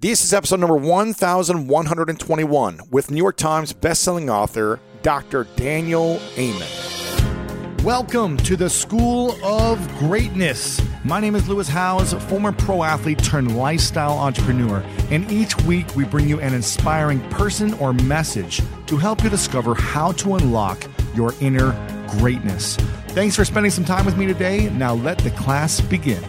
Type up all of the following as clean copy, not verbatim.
This is episode number 1121 with New York Times bestselling author Dr. Daniel Amen. Welcome to the School of Greatness. My name is Lewis Howes, former pro athlete turned lifestyle entrepreneur, and each week we bring you an inspiring person or message to help you discover how to unlock your inner greatness. Thanks for spending some time with me today. Now let the class begin.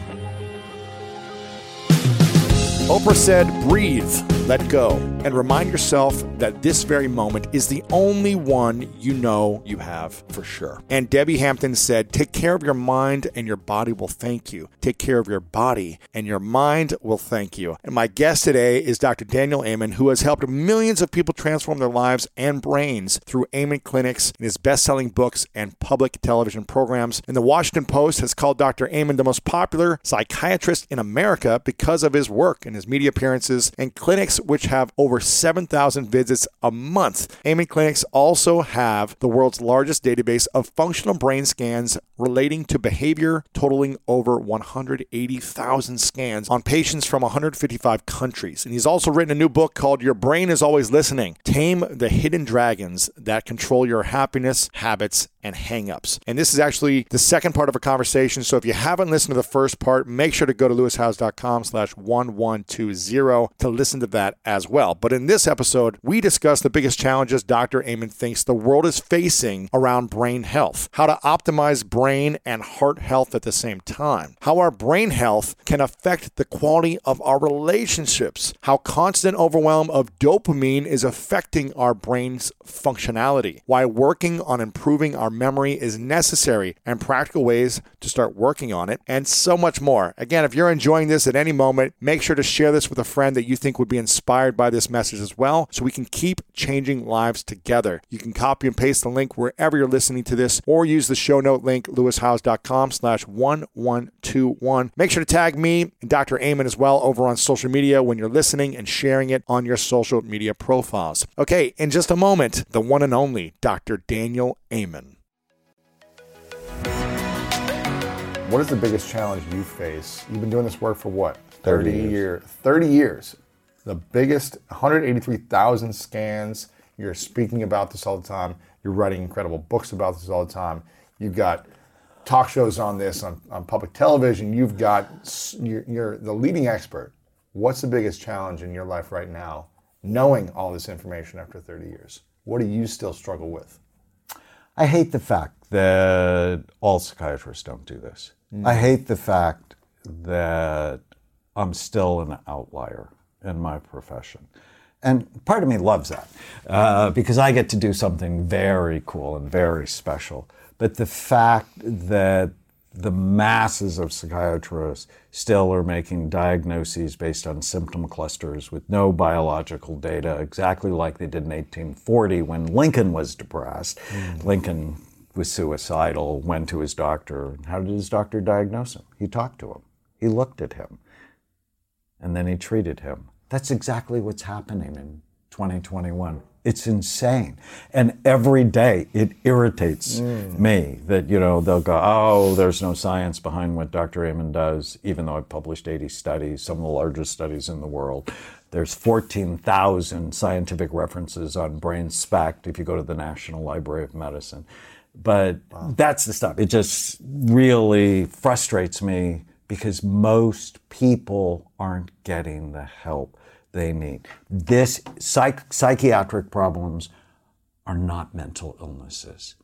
Oprah said, breathe, let go, and remind yourself that this very moment is the only one you know you have for sure. And Debbie Hampton said, take care of your mind and your body will thank you. Take care of your body and your mind will thank you. And my guest today is Dr. Daniel Amen, who has helped millions of people transform their lives and brains through Amen Clinics and his best-selling books and public television programs. And the Washington Post has called Dr. Amen the most popular psychiatrist in America because of his work and his media appearances and clinics, which have over 7,000 visits a month. Amen Clinics also have the world's largest database of functional brain scans relating to behavior, totaling over 180,000 scans on patients from 155 countries. And he's also written a new book called Your Brain is Always Listening: Tame the Hidden Dragons That Control Your Happiness, Habits, and Hang-Ups. And this is actually the second part of a conversation. So if you haven't listened to the first part, make sure to go to lewishowes.com/1120 to listen to that as well. But in this episode, we discuss the biggest challenges Dr. Amen thinks the world is facing around brain health, how to optimize brain and heart health at the same time, how our brain health can affect the quality of our relationships, how constant overwhelm of dopamine is affecting our brain's functionality, why working on improving our memory is necessary, and practical ways to start working on it, and so much more. Again, if you're enjoying this at any moment, make sure to share this with a friend that you think would be inspired by this message as well, so we can keep changing lives together. You can copy and paste the link wherever you're listening to this, or use the show note link, lewishowes.com/1121. Make sure to tag me and Dr. Amen as well over on social media when you're listening and sharing it on your social media profiles. Okay, in just a moment, the one and only Dr. Daniel Amen. What is the biggest challenge you face? You've been doing this work for what? 30 years. 30 years. The biggest, 183,000 scans. You're speaking about this all the time. You're writing incredible books about this all the time. You've got talk shows on this, on public television. You're the leading expert. What's the biggest challenge in your life right now, knowing all this information after 30 years? What do you still struggle with? I hate the fact that all psychiatrists don't do this. I hate the fact that I'm still an outlier in my profession. And part of me loves that because I get to do something very cool and very special. But the fact that the masses of psychiatrists still are making diagnoses based on symptom clusters with no biological data, exactly like they did in 1840 when Lincoln was depressed. Lincoln was suicidal, went to his doctor. How did his doctor diagnose him? He talked to him. He looked at him. And then he treated him. That's exactly what's happening in 2021. It's insane. And every day it irritates me that, they'll go, oh, there's no science behind what Dr. Amen does, even though I've published 80 studies, some of the largest studies in the world. There's 14,000 scientific references on brain SPECT if you go to the National Library of Medicine. But that's the stuff. It just really frustrates me because most people aren't getting the help they need. This psychiatric problems are not mental illnesses.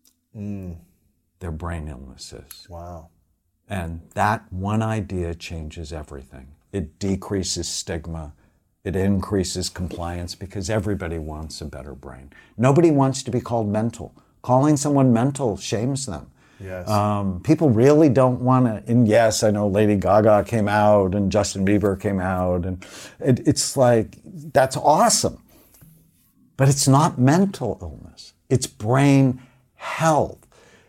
They're brain illnesses. Wow. And that one idea changes everything. It decreases stigma. It increases compliance because everybody wants a better brain. Nobody wants to be called mental. Calling someone mental shames them. Yes. People really don't want to, and yes, I know Lady Gaga came out and Justin Bieber came out, and it's like, that's awesome. But it's not mental illness. It's brain health.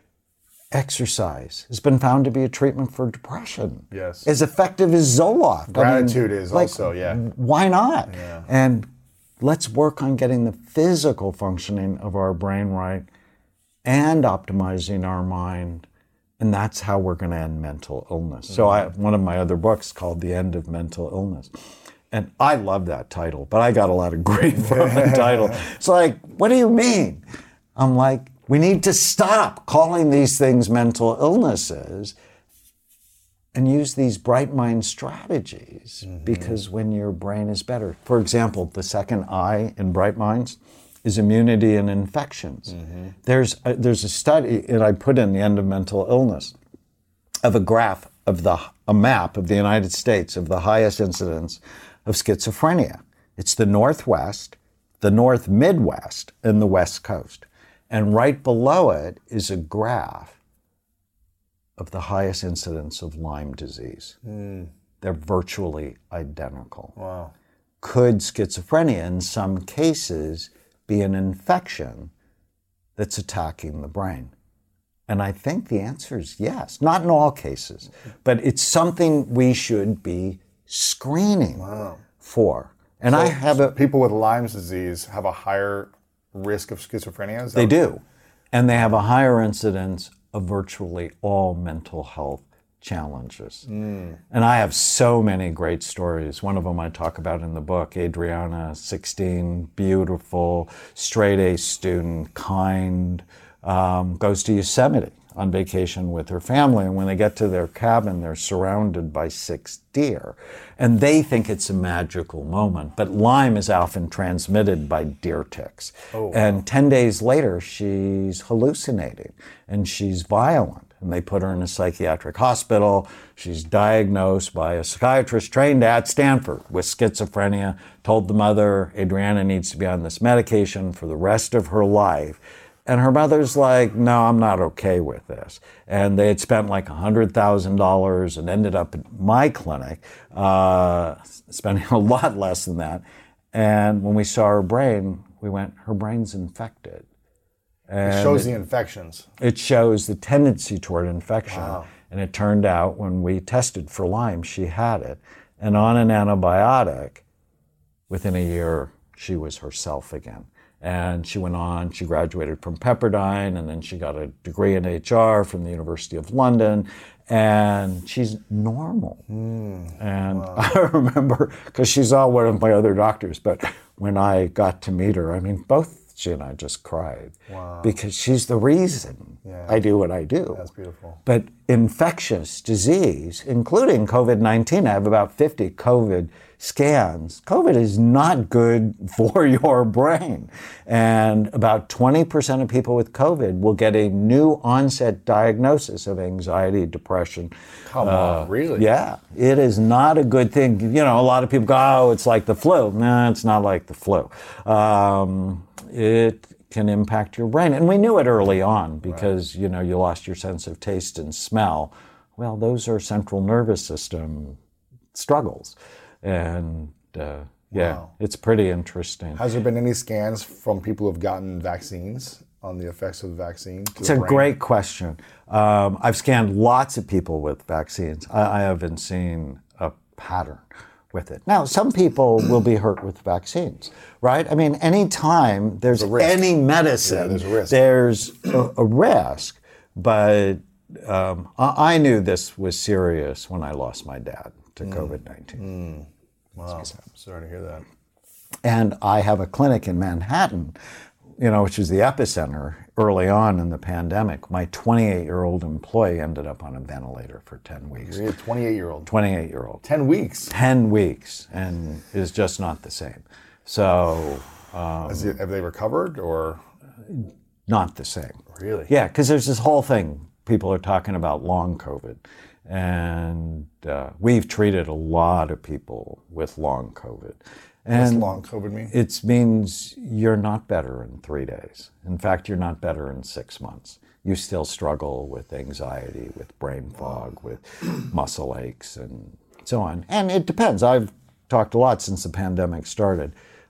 Exercise has been found to be a treatment for depression. Yes. As effective as Zoloft. Gratitude is also, yeah. Why not? Yeah. And let's work on getting the physical functioning of our brain right and optimizing our mind. And that's how we're going to end mental illness. So one of my other books called The End of Mental Illness. And I love that title, but I got a lot of grief from the title. It's like, what do you mean? I'm like, we need to stop calling these things mental illnesses and use these bright mind strategies, because when your brain is better. For example, the second I in bright minds is immunity and infections. There's a study, and I put in the end of mental illness, of a graph of a map of the United States of the highest incidence of schizophrenia. It's the Northwest, the North Midwest, and the West Coast. And right below it is a graph of the highest incidence of Lyme disease. They're virtually identical. Wow. Could schizophrenia in some cases be an infection that's attacking the brain? And I think the answer is yes. Not in all cases, but it's something we should be screening for. And so people with Lyme's disease have a higher risk of schizophrenia? They do. And they have a higher incidence of virtually all mental health challenges. And I have so many great stories. One of them I talk about in the book. Adriana, 16, beautiful, straight A student, kind, goes to Yosemite on vacation with her family, and when they get to their cabin, they're surrounded by 6 deer. And they think it's a magical moment, but Lyme is often transmitted by deer ticks. Oh, wow. And 10 days later, she's hallucinating, and she's violent. And they put her in a psychiatric hospital. She's diagnosed by a psychiatrist trained at Stanford with schizophrenia, told the mother, Adriana needs to be on this medication for the rest of her life. And her mother's like, no, I'm not okay with this. And they had spent like $100,000 and ended up at my clinic, spending a lot less than that. And when we saw her brain, we went, her brain's infected. And it shows the infections. It shows the tendency toward infection. Wow. And it turned out when we tested for Lyme, she had it. And on an antibiotic, within a year, she was herself again. And she went on, she graduated from Pepperdine, and then she got a degree in HR from the University of London, and she's normal. And wow. I remember, because she's all one of my other doctors, but when I got to meet her, I mean, both she and I just cried. Wow. Because she's the reason I do what I do. That's beautiful. But infectious disease, including COVID-19, I have about 50 COVID scans. COVID is not good for your brain. And about 20% of people with COVID will get a new onset diagnosis of anxiety, depression. Come on, really? Yeah, it is not a good thing. You know, a lot of people go, oh, it's like the flu. No, it's not like the flu. It can impact your brain. And we knew it early on because, you know, you lost your sense of taste and smell. Well, those are central nervous system struggles. And wow. It's pretty interesting. Has there been any scans from people who've gotten vaccines on the effects of the vaccine? It's a great question. I've scanned lots of people with vaccines. I haven't seen a pattern with it. Now, some people will be hurt with vaccines, right? I mean, anytime there's any medicine, there's a risk. But I knew this was serious when I lost my dad to COVID-19. Wow, I'm sorry to hear that. And I have a clinic in Manhattan, you know, which is the epicenter early on in the pandemic. My 28-year-old employee ended up on a ventilator for 10 weeks. You're a 28-year-old? 28-year-old. 10 weeks? 10 weeks, and is just not the same. So... have they recovered, or...? Not the same. Really? Yeah, because there's this whole thing. People are talking about long COVID. And we've treated a lot of people with long COVID. And what does long COVID mean? It means you're not better in 3 days. In fact, you're not better in 6 months. You still struggle with anxiety, with brain fog, with muscle aches, and so on. And it depends. I've talked a lot since the pandemic started.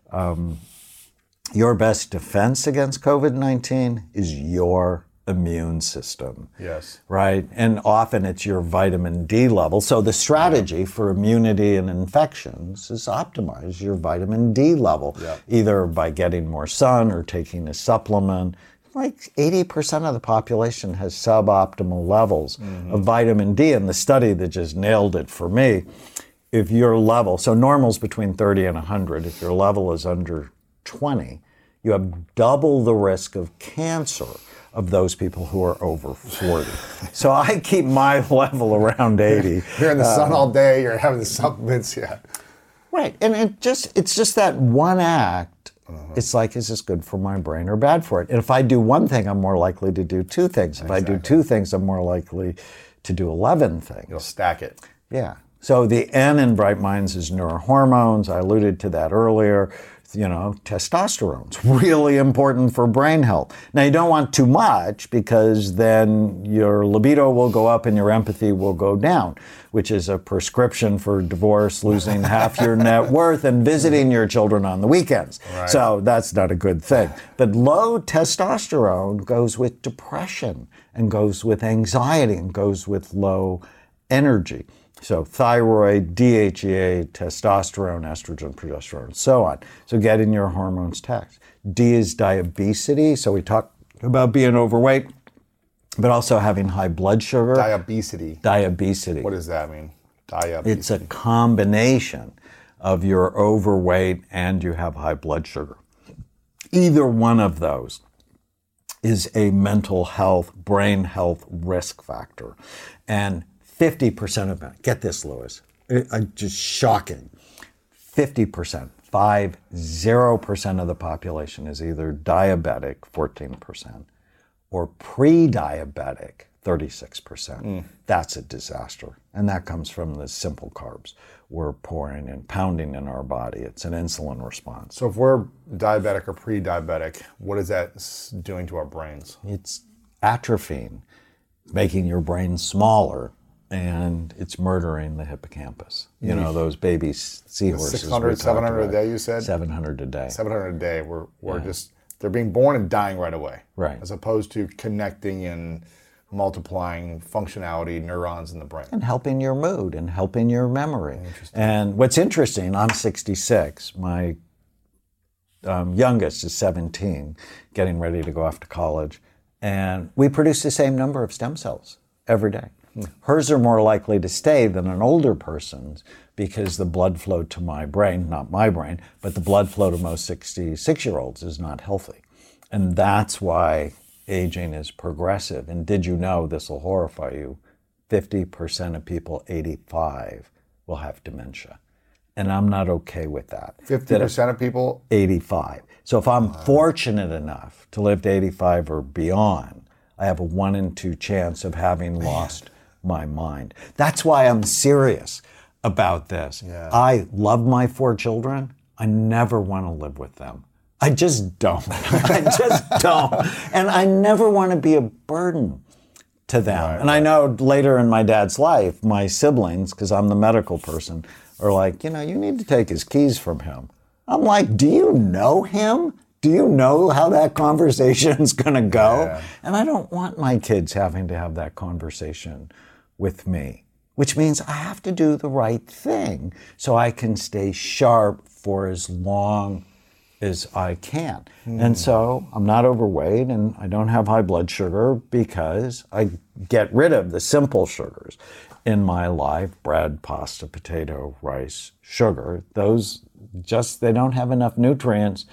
Your best defense against COVID-19 is your immune system. Yes. Right? And often it's your vitamin D level. So the strategy for immunity and infections is optimize your vitamin D level, either by getting more sun or taking a supplement. Like 80% of the population has suboptimal levels of vitamin D. And the study that just nailed it for me if your level, so normal's between 30 and 100, if your level is under 20, you have double the risk of cancer of those people who are over 40. So I keep my level around 80. You're in the sun all day, you're having the supplements, yeah. Right, and it's just that one act. It's like, is this good for my brain or bad for it? And if I do one thing, I'm more likely to do two things. If I do two things, I'm more likely to do 11 things. You'll stack it. Yeah. So the N in Bright Minds is neurohormones. I alluded to that earlier. You know, testosterone's really important for brain health. Now, you don't want too much because then your libido will go up and your empathy will go down, which is a prescription for divorce, losing half your net worth, and visiting your children on the weekends. Right. So that's not a good thing. But low testosterone goes with depression and goes with anxiety and goes with low energy. So thyroid, DHEA, testosterone, estrogen, progesterone, and so on. So getting your hormones checked. D is diabetes. So we talk about being overweight, but also having high blood sugar. Diabetes. Diabetes. What does that mean? Diabetes. It's a combination of you're overweight and you have high blood sugar. Either one of those is a mental health, brain health risk factor. And 50% of it, get this, Lewis, just shocking. 50%, 50% of the population is either diabetic, 14%, or pre-diabetic, 36%. That's a disaster. And that comes from the simple carbs we're pouring and pounding in our body. It's an insulin response. So if we're diabetic or pre-diabetic, what is that doing to our brains? It's atrophying, making your brain smaller, and it's murdering the hippocampus. You know, those baby seahorses. 600, 700 a day, you said? 700 a day. 700 a day. We're just, they're being born and dying right away. Right. As opposed to connecting and multiplying functionality, neurons in the brain. And helping your mood and helping your memory. And what's interesting, I'm 66. My youngest is 17, getting ready to go off to college. And we produce the same number of stem cells every day. Hers are more likely to stay than an older person's because the blood flow to my brain, not my brain, but the blood flow to most 66-year-olds is not healthy. And that's why aging is progressive. And did you know, this will horrify you, 50% of people 85 will have dementia. And I'm not okay with that. 50% of people? 85. So if I'm fortunate enough to live to 85 or beyond, I have a 1 in 2 chance of having lost my mind. That's why I'm serious about this. Yeah. I love my 4 children. I never want to live with them. I just don't. I just don't. And I never want to be a burden to them. Right, and I know later in my dad's life, my siblings, because I'm the medical person, are like, you need to take his keys from him. I'm like, do you know him? Do you know how that conversation's going to go? Yeah. And I don't want my kids having to have that conversation with me, which means I have to do the right thing so I can stay sharp for as long as I can. And so I'm not overweight and I don't have high blood sugar because I get rid of the simple sugars in my life: bread, pasta, potato, rice, sugar. Those they don't have enough nutrients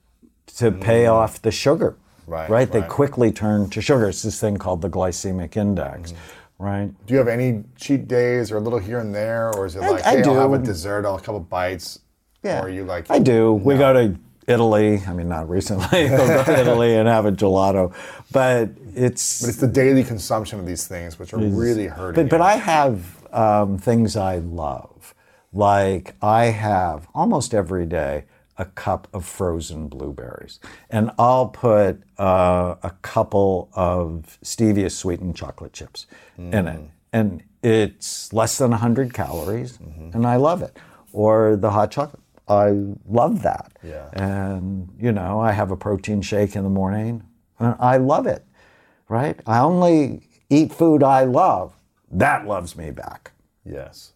to pay off the sugar, right? They quickly turn to sugar. It's this thing called the glycemic index, right? Do you have any cheat days or a little here and there, or is it like, hey, I'll have a dessert, I'll have a couple bites? Yeah, or are you like... I do. No. We go to Italy. I mean, not recently. We'll go to Italy and have a gelato, but it's the daily consumption of these things which are really hurting. But I have things I love, like I have almost every day a cup of frozen blueberries. And I'll put a couple of stevia sweetened chocolate chips in it. And it's less than 100 calories, and I love it. Or the hot chocolate. I love that. Yeah. And, I have a protein shake in the morning, and I love it, right? I only eat food I love. That loves me back. Yes.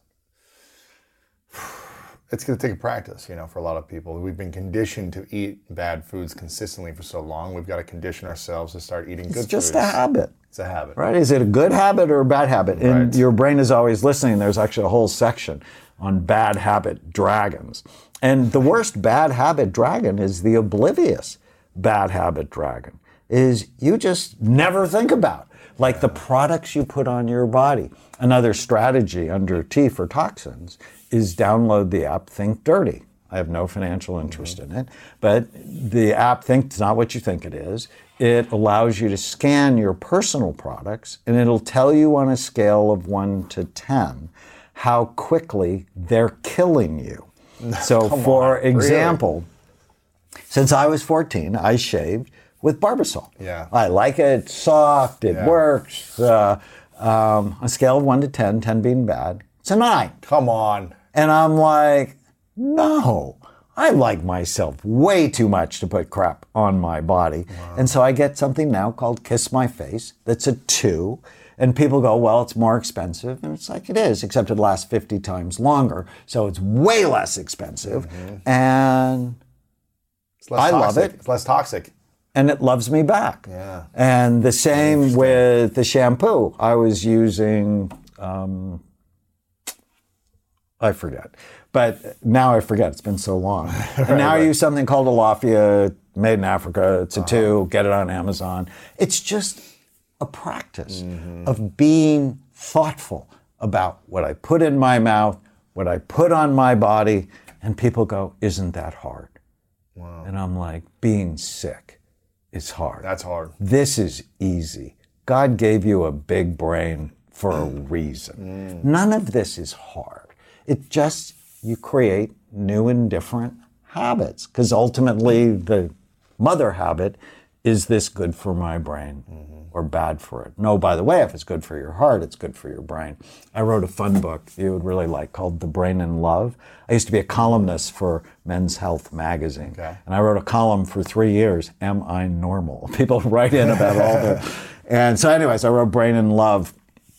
It's going to take a practice, for a lot of people. We've been conditioned to eat bad foods consistently for so long. We've got to condition ourselves to start eating good foods. It's just a habit. It's a habit. Right? Is it a good habit or a bad habit? And your brain is always listening. There's actually a whole section on bad habit dragons. And the worst bad habit dragon is the oblivious bad habit dragon, is you just never think about. Like the products you put on your body. Another strategy under T for toxins is download the app Think Dirty. I have no financial interest in it, but the app Think is not what you think it is. It allows you to scan your personal products, and it'll tell you on a scale of 1 to 10 how quickly they're killing you. So for example, since I was 14, I shaved with Barbasol. Yeah. I like it, it's soft, it works. On a scale of 1 to 10, 10 being bad, it's a 9. Come on. And I'm like, no, I like myself way too much to put crap on my body. Wow. And so I get something now called Kiss My Face that's a 2. And people go, well, it's more expensive. And it's like, it is, except it lasts 50 times longer. So it's way less expensive. And I love it. It's less toxic. And it loves me back. Yeah. And the same with the shampoo. I was using, I forget. But now I forget. It's been so long. And now I use something called Alafia, made in Africa. It's a 2. Get it on Amazon. It's just a practice of being thoughtful about what I put in my mouth, what I put on my body. And people go, isn't that hard? Wow. And I'm like, being sick is hard. That's hard. This is easy. God gave you a big brain for a reason. None of this is hard. It just, you create new and different habits. Because ultimately, the mother habit, is this good for my brain or bad for it? No, by the way, if it's good for your heart, it's good for your brain. I wrote a fun book you would really like called The Brain in Love. I used to be a columnist for Men's Health magazine. Okay. And I wrote a column for 3 years, Am I Normal? People write in about all the... And so anyways, I wrote Brain in Love.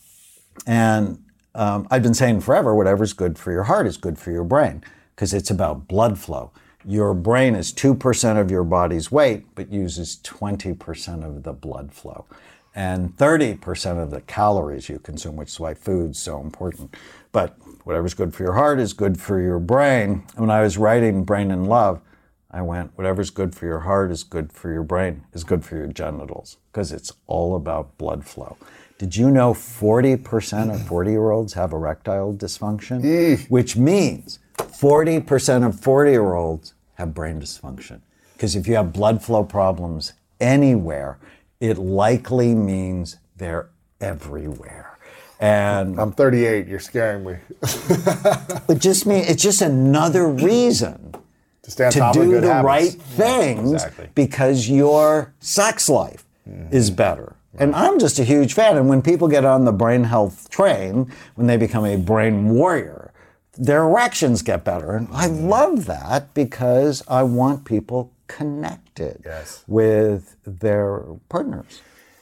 And I've been saying forever, whatever's good for your heart is good for your brain, because it's about blood flow. Your brain is 2% of your body's weight, but uses 20% of the blood flow. And 30% of the calories you consume, which is why food's so important. But whatever's good for your heart is good for your brain. And when I was writing Brain in Love, I went, whatever's good for your heart is good for your brain, is good for your genitals, because it's all about blood flow. Did you know 40% of 40-year-olds have erectile dysfunction? Which means 40% of 40-year-olds have brain dysfunction. Because if you have blood flow problems anywhere, it likely means they're everywhere. And I'm 38, you're scaring me. It just means it's just another reason to do the right things because your sex life is better. And I'm just a huge fan. And when people get on the brain health train, when they become a brain warrior, their erections get better. And I love that because I want people connected with their partners.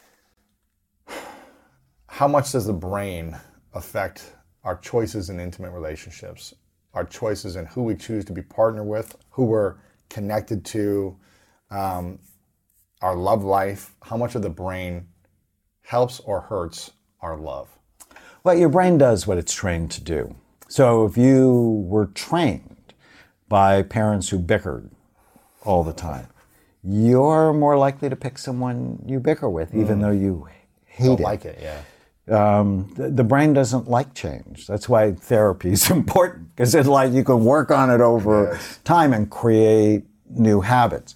How much does the brain affect our choices in intimate relationships, our choices in who we choose to be partnered with, who we're connected to, our love life? How much of the brain helps or hurts our love? Well, your brain does what it's trained to do. So if you were trained by parents who bickered all the time, you're more likely to pick someone you bicker with, even though you hate Don't it. like it, yeah. The brain doesn't like change. That's why therapy is important, because it's like you can work on it over time and create new habits.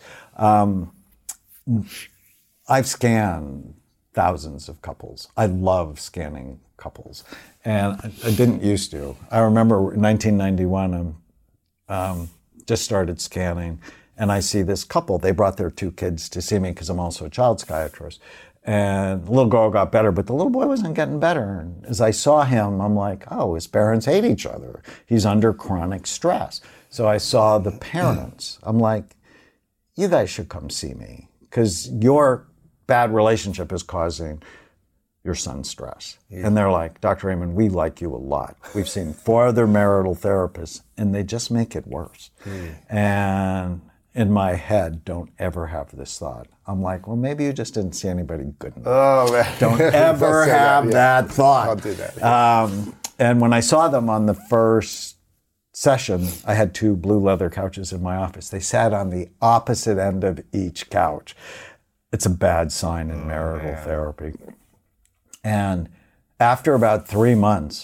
I've scanned thousands of couples. I love scanning couples. And I didn't used to. I remember in 1991, just started scanning, and I see this couple. They brought their 2 kids to see me because I'm also a child psychiatrist. And the little girl got better, but the little boy wasn't getting better. And as I saw him, I'm like, oh, his parents hate each other. He's under chronic stress. So I saw the parents. I'm like, you guys should come see me because your bad relationship is causing your son's stress. And they're like, Dr. Amen, we like you a lot. We've seen 4 other marital therapists, and they just make it worse. And in my head, don't ever have this thought. I'm like, well, maybe you just didn't see anybody good enough. Oh, man. Don't ever have that thought. I'll do that. And when I saw them on the first session, I had 2 blue leather couches in my office. They sat on the opposite end of each couch. It's a bad sign in marital therapy. And after about 3 months,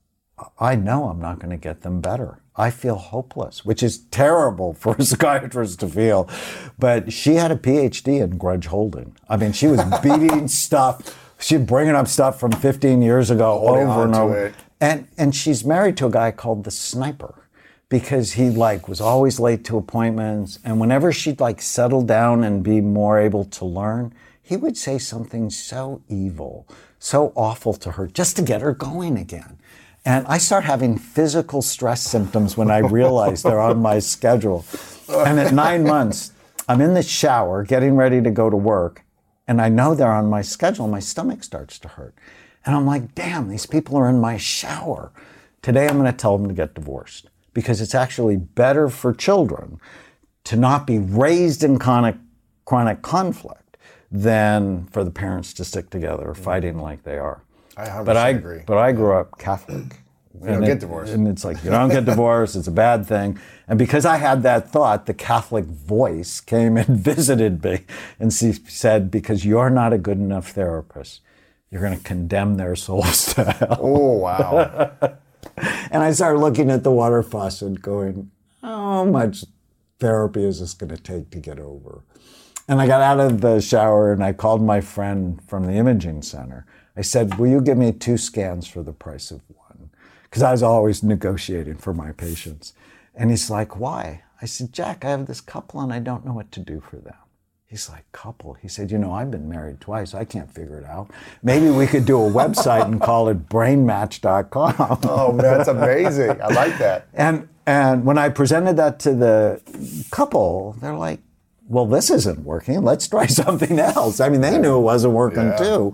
I know I'm not going to get them better. I feel hopeless, which is terrible for a psychiatrist to feel. But she had a PhD in grudge holding. I mean, she was beating stuff. She's bringing up stuff from 15 years ago over and over. And she's married to a guy called the Sniper, because he was always late to appointments. And whenever she'd settle down and be more able to learn, he would say something so evil, so awful to her, just to get her going again. And I start having physical stress symptoms when I realize they're on my schedule. And at 9 months, I'm in the shower getting ready to go to work, and I know they're on my schedule. My stomach starts to hurt. And I'm like, damn, these people are in my shower. Today I'm going to tell them to get divorced, because it's actually better for children to not be raised in chronic conflict than for the parents to stick together fighting like they are. I 100% agree. But I grew up Catholic. You don't get divorced. And it's you don't get divorced, it's a bad thing. And because I had that thought, the Catholic voice came and visited me. And she said, because you're not a good enough therapist, you're going to condemn their souls to hell. Oh, wow. And I started looking at the water faucet going, how much therapy is this going to take to get over? And I got out of the shower and I called my friend from the imaging center. I said, will you give me 2 scans for the price of 1? Because I was always negotiating for my patients. And he's like, why? I said, Jack, I have this couple and I don't know what to do for them. He's like, couple? He said, I've been married twice. I can't figure it out. Maybe we could do a website and call it brainmatch.com. Oh, man, that's amazing. I like that. And when I presented that to the couple, they're like, well, this isn't working. Let's try something else. I mean, they knew it wasn't working too.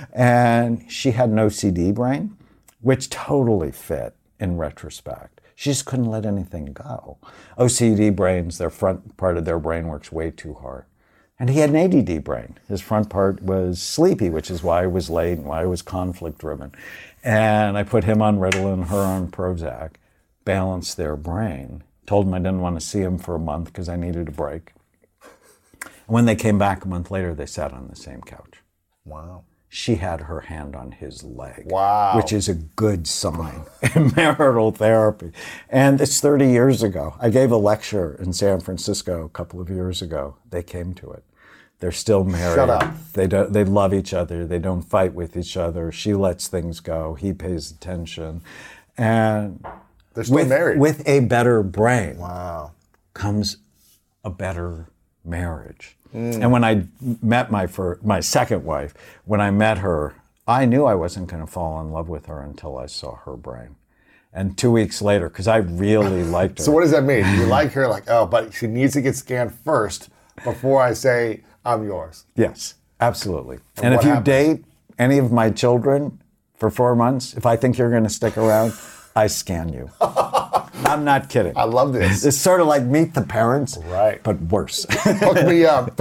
And she had an OCD brain, which totally fit in retrospect. She just couldn't let anything go. OCD brains, their front part of their brain works way too hard. And he had an ADD brain. His front part was sleepy, which is why he was late and why he was conflict-driven. And I put him on Ritalin, her on Prozac, balanced their brain, told him I didn't want to see him for a month because I needed a break. And when they came back a month later, they sat on the same couch. Wow. She had her hand on his leg. Wow. Which is a good sign in marital therapy. And it's 30 years ago. I gave a lecture in San Francisco a couple of years ago. They came to it. They're still married. Shut up. They love each other. They don't fight with each other. She lets things go. He pays attention. And they're still married. With a better brain comes a better marriage. And when I met my second wife, when I met her, I knew I wasn't going to fall in love with her until I saw her brain. And 2 weeks later, because I really liked her. So what does that mean? You like her, but she needs to get scanned first before I say, I'm yours. Yes, absolutely. And if you date any of my children for 4 months, if I think you're going to stick around, I scan you. I'm not kidding. I love this. It's sort of like Meet the Parents, right? But worse. Hook me up.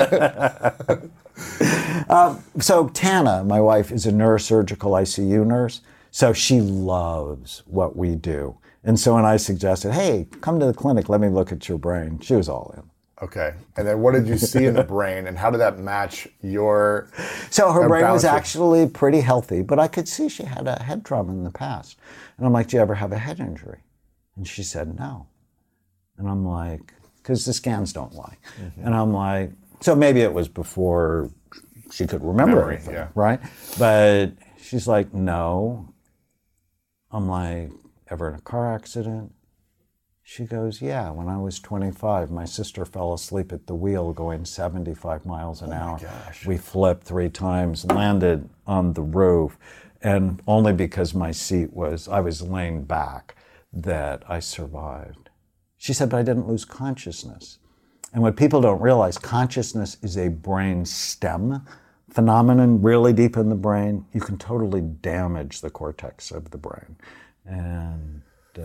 So Tana, my wife, is a neurosurgical ICU nurse. So she loves what we do. And so when I suggested, hey, come to the clinic, let me look at your brain, she was all in. Okay. And then what did you see in the brain, and how did that match your... So her brain was actually pretty healthy, but I could see she had a head trauma in the past. And I'm like, do you ever have a head injury? And she said, no. And I'm like, because the scans don't lie. Mm-hmm. And I'm like, so maybe it was before she could remember anything, right? But she's like, no. I'm like, ever in a car accident? She goes, yeah, when I was 25, my sister fell asleep at the wheel going 75 miles an hour. Gosh. We flipped 3 times, landed on the roof, and only because I was laying back that I survived. She said, but I didn't lose consciousness. And what people don't realize, consciousness is a brain stem phenomenon really deep in the brain. You can totally damage the cortex of the brain. And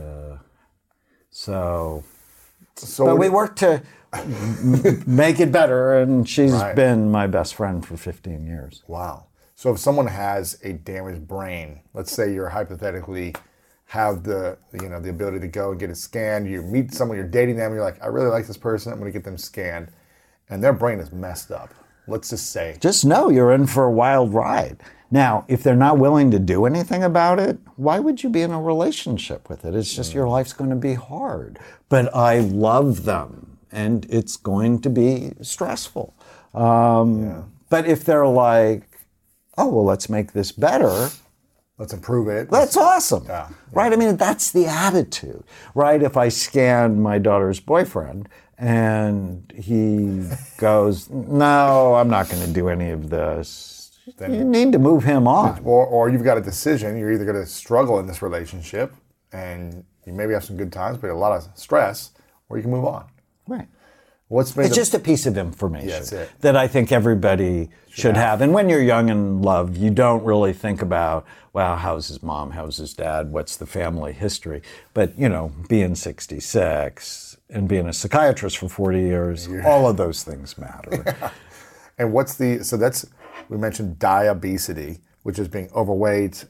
so but we work to make it better, and she's been my best friend for 15 years. Wow. So if someone has a damaged brain, let's say you're hypothetically have the ability to go and get it scanned. You meet someone, you're dating them, you're like, I really like this person, I'm going to get them scanned. And their brain is messed up. Let's just say. Just know you're in for a wild ride. Now, if they're not willing to do anything about it, why would you be in a relationship with it? It's just your life's going to be hard. But I love them, and it's going to be stressful. But if they're like, oh, well, let's make this better. Let's improve it. That's awesome. Yeah. Right? I mean, that's the attitude, right? If I scan my daughter's boyfriend and he goes, no, I'm not going to do any of this, then you need to move him on. Or you've got a decision. You're either going to struggle in this relationship and you maybe have some good times, but a lot of stress, or you can move on. Right. It's just a piece of information it. that I think everybody should have. And when you're young and in love, you don't really think about, wow, how's his mom, how's his dad, what's the family history? But, being 66 and being a psychiatrist for 40 years, all of those things matter. Yeah. And we mentioned diabesity, which is being overweight,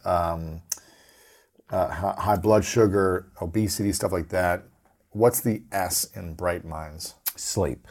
high blood sugar, obesity, stuff like that. What's the S in Bright Minds? Sleep.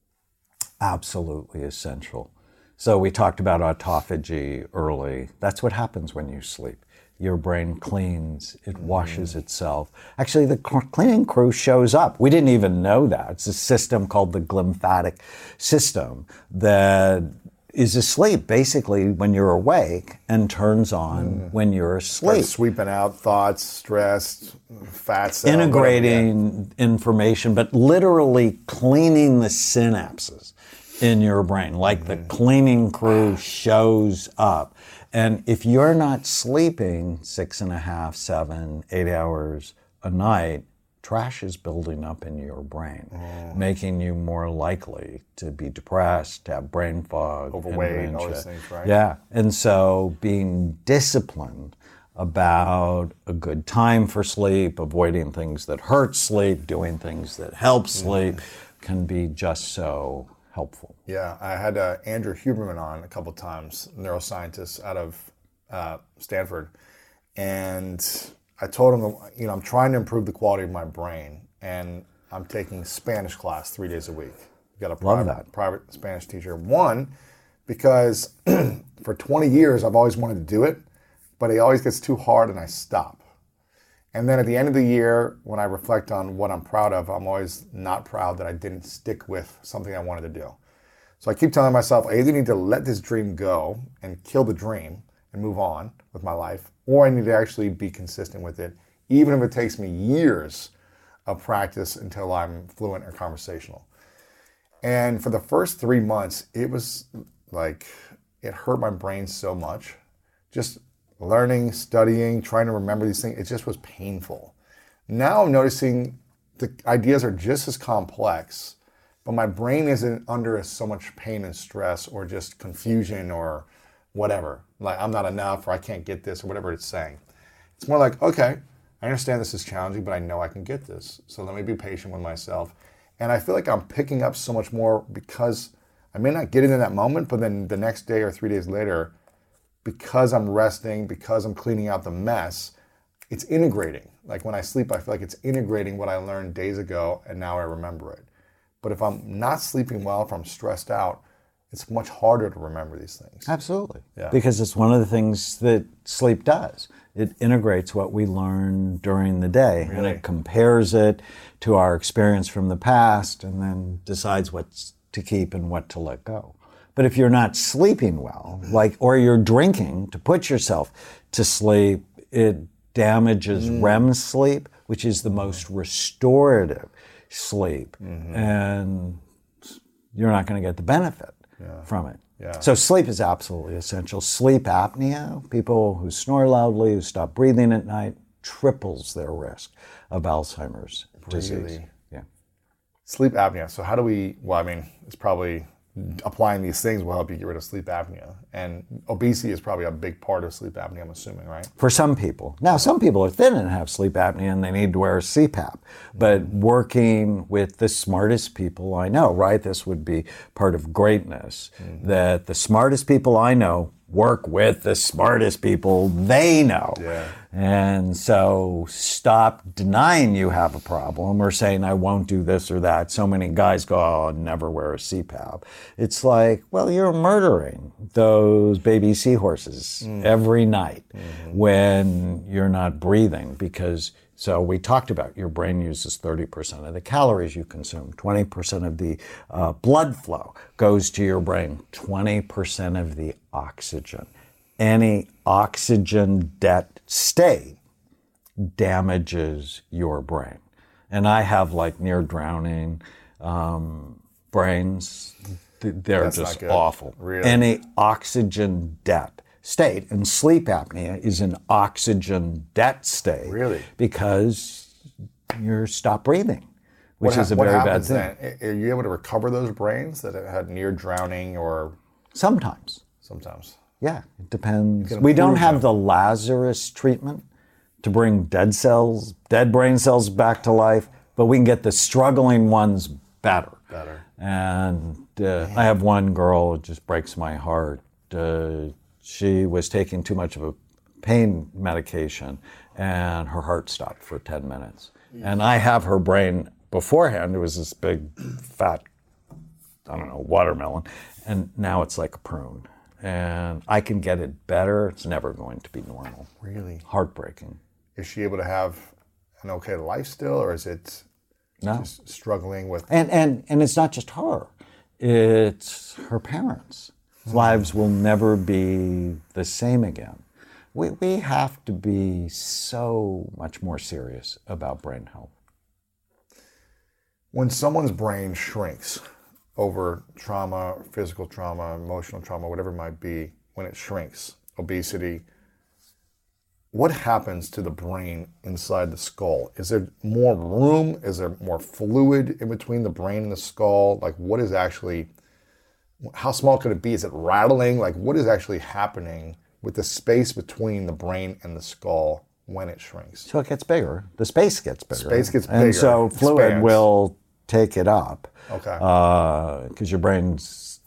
Absolutely essential. So we talked about autophagy early. That's what happens when you sleep. Your brain cleans, it washes itself. Actually, the cleaning crew shows up. We didn't even know that. It's a system called the glymphatic system that is asleep basically when you're awake and turns on when you're asleep. Like sweeping out thoughts, stress, fat cells. Integrating information, but literally cleaning the synapses in your brain. Like the cleaning crew shows up. And if you're not sleeping 6.5, 7, 8 hours a night, trash is building up in your brain, making you more likely to be depressed, to have brain fog, overweight, all those things, right? Yeah. And so being disciplined about a good time for sleep, avoiding things that hurt sleep, doing things that help sleep can be just so helpful. Yeah, I had Andrew Huberman on a couple times, neuroscientist out of Stanford, and I told him, I'm trying to improve the quality of my brain, and I'm taking Spanish class 3 days a week. Got a private Spanish teacher. One, because for 20 years I've always wanted to do it, but it always gets too hard and I stop. And then at the end of the year, when I reflect on what I'm proud of, I'm always not proud that I didn't stick with something I wanted to do. So I keep telling myself, I either need to let this dream go and kill the dream and move on with my life, or I need to actually be consistent with it, even if it takes me years of practice until I'm fluent or conversational. And for the first 3 months, it was like, it hurt my brain so much. Just learning, studying, trying to remember these things, it just was painful. Now I'm noticing the ideas are just as complex, but my brain isn't under so much pain and stress or just confusion or whatever. Like, I'm not enough, or I can't get this, or whatever it's saying. It's more like, okay, I understand this is challenging, but I know I can get this. So let me be patient with myself. And I feel like I'm picking up so much more because I may not get it in that moment, but then the next day or 3 days later, because I'm resting, because I'm cleaning out the mess, it's integrating. Like when I sleep, I feel like it's integrating what I learned days ago, and now I remember it. But if I'm not sleeping well, if I'm stressed out, it's much harder to remember these things. Absolutely. Yeah. Because it's one of the things that sleep does. It integrates what we learn during the day, and it compares it to our experience from the past and then decides what to keep and what to let go. But if you're not sleeping well, or you're drinking to put yourself to sleep, it damages REM sleep, which is the most restorative sleep, and you're not going to get the benefit from it. Yeah. So sleep is absolutely essential. Sleep apnea, people who snore loudly, who stop breathing at night, triples their risk of Alzheimer's disease. Yeah. Sleep apnea. So how do we, it's probably applying these things will help you get rid of sleep apnea. And obesity is probably a big part of sleep apnea, I'm assuming, right? For some people. Now, some people are thin and have sleep apnea and they need to wear a CPAP. But working with the smartest people I know, right? This would be part of greatness, that the smartest people I know work with the smartest people they know. Yeah. And so stop denying you have a problem or saying, I won't do this or that. So many guys go, oh, I'll never wear a CPAP. It's like, well, you're murdering those baby seahorses every night when you're not breathing because, so we talked about your brain uses 30% of the calories you consume, 20% of the blood flow goes to your brain, 20% of the oxygen. Any oxygen debt state damages your brain. And I have like near drowning brains. They're That's just not good. awful. Really? Any oxygen debt state, and sleep apnea is an oxygen debt state. Really? Because you stop breathing, which is a very bad thing. Then? Are you able to recover those brains that have had near drowning or Sometimes. Yeah, it depends. We don't have the Lazarus treatment to bring dead brain cells back to life, but we can get the struggling ones better. And I have one girl, it just breaks my heart. She was taking too much of a pain medication and her heart stopped for 10 minutes. And I have her brain beforehand, it was this big, fat, watermelon. And now it's like a prune. And I can get it better. It's never going to be normal. Really? Heartbreaking. Is she able to have an okay life still, or is it No. just struggling with? And it's not just her. It's her parents. Lives will never be the same again. We have to be so much more serious about brain health. When someone's brain shrinks over trauma, physical trauma, emotional trauma, whatever it might be, when it shrinks, obesity, what happens to the brain inside the skull? Is there more room? Is there more fluid in between the brain and the skull? Like, what is actually, how small could it be? Is it rattling? Like, what is actually happening with the space between the brain and the skull when it shrinks? So it gets bigger. The space gets bigger. Space gets And bigger, so fluid expands. will take it up. Okay. Because your brain's,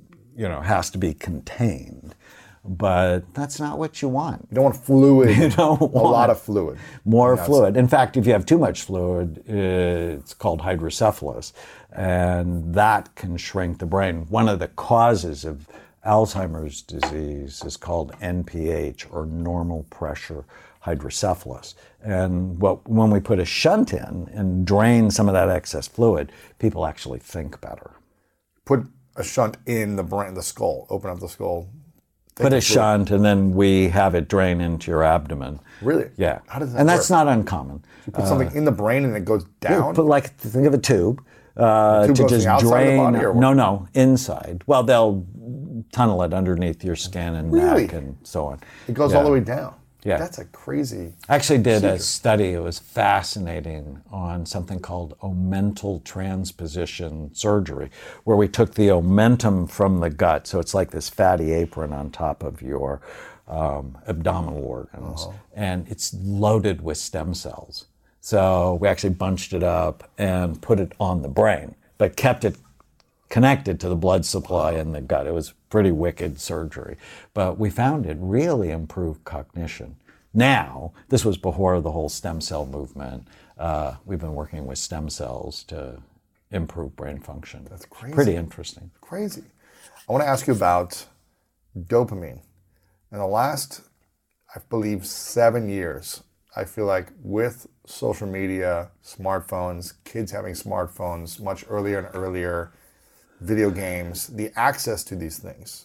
has to be contained. But that's not what you want. You don't want fluid, You don't a want lot of fluid. More That's fluid. In fact, if you have too much fluid, it's called hydrocephalus, and that can shrink the brain. One of the causes of Alzheimer's disease is called NPH, or normal pressure hydrocephalus. And when we put a shunt in and drain some of that excess fluid, people actually think better. Put a shunt in the brain, the skull, open up the skull. Put a shunt, and then we have it drain into your abdomen. Really? Yeah. How does that And work? that's not uncommon. You put something in the brain and it goes down? Think of a tube. tube To goes just from the outside of the drain. body, or what? No, inside. Well, they'll tunnel it underneath your skin and Really? neck and so on. It goes all the way down. Yeah. That's a crazy... I actually did a procedure. study, it was fascinating, on something called omental transposition surgery, where we took the omentum from the gut, so it's like this fatty apron on top of your abdominal organs, and it's loaded with stem cells. So we actually bunched it up and put it on the brain, but kept it connected to the blood supply in the gut. It was pretty wicked surgery, but we found it really improved cognition. Now, this was before the whole stem cell movement. We've been working with stem cells to improve brain function. That's crazy. Pretty interesting. Crazy. I want to ask you about dopamine. In the last, I believe, 7 years, I feel like with social media, smartphones, kids having smartphones much earlier and earlier, video games, the access to these things,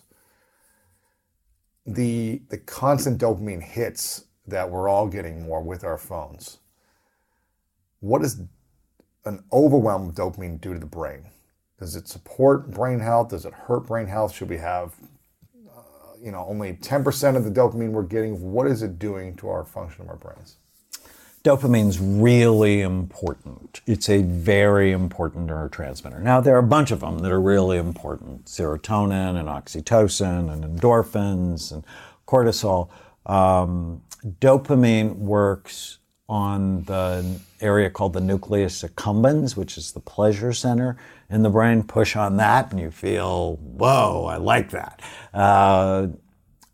the constant dopamine hits that we're all getting more with our phones. What does an overwhelm of dopamine do to the brain? Does it support brain health? Does it hurt brain health? Should we have only 10% of the dopamine we're getting? What is it doing to our function of our brains? Dopamine's really important. It's a very important neurotransmitter. Now, there are a bunch of them that are really important. Serotonin and oxytocin and endorphins and cortisol. Dopamine works on the area called the nucleus accumbens, which is the pleasure center in the brain. Push on that and you feel, whoa, I like that.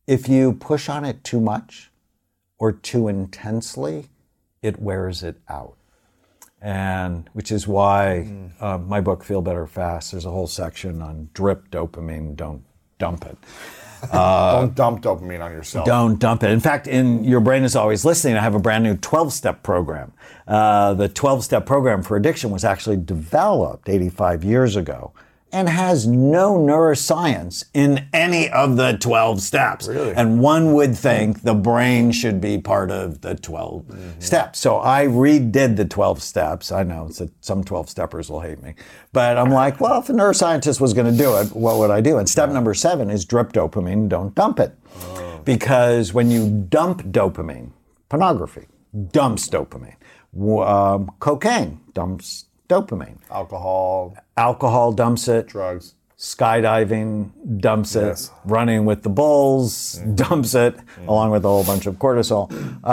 if you push on it too much or too intensely, it wears it out. And which is why my book, Feel Better Fast, there's a whole section on drip dopamine, don't dump it. Don't dump dopamine on yourself. Don't dump it. In fact, in Your Brain is Always Listening, I have a brand new 12-step program. The 12-step program for addiction was actually developed 85 years ago and has no neuroscience in any of the 12 steps. Really? And one would think the brain should be part of the 12 steps. So I redid the 12 steps. I know some 12-steppers will hate me. But I'm like, well, if a neuroscientist was going to do it, what would I do? And step number 7 is drip dopamine, don't dump it. Because when you dump dopamine, pornography dumps dopamine. Cocaine dumps dopamine. Alcohol dumps it. Drugs. Skydiving dumps it. Yes. Running with the bulls dumps it, along with a whole bunch of cortisol.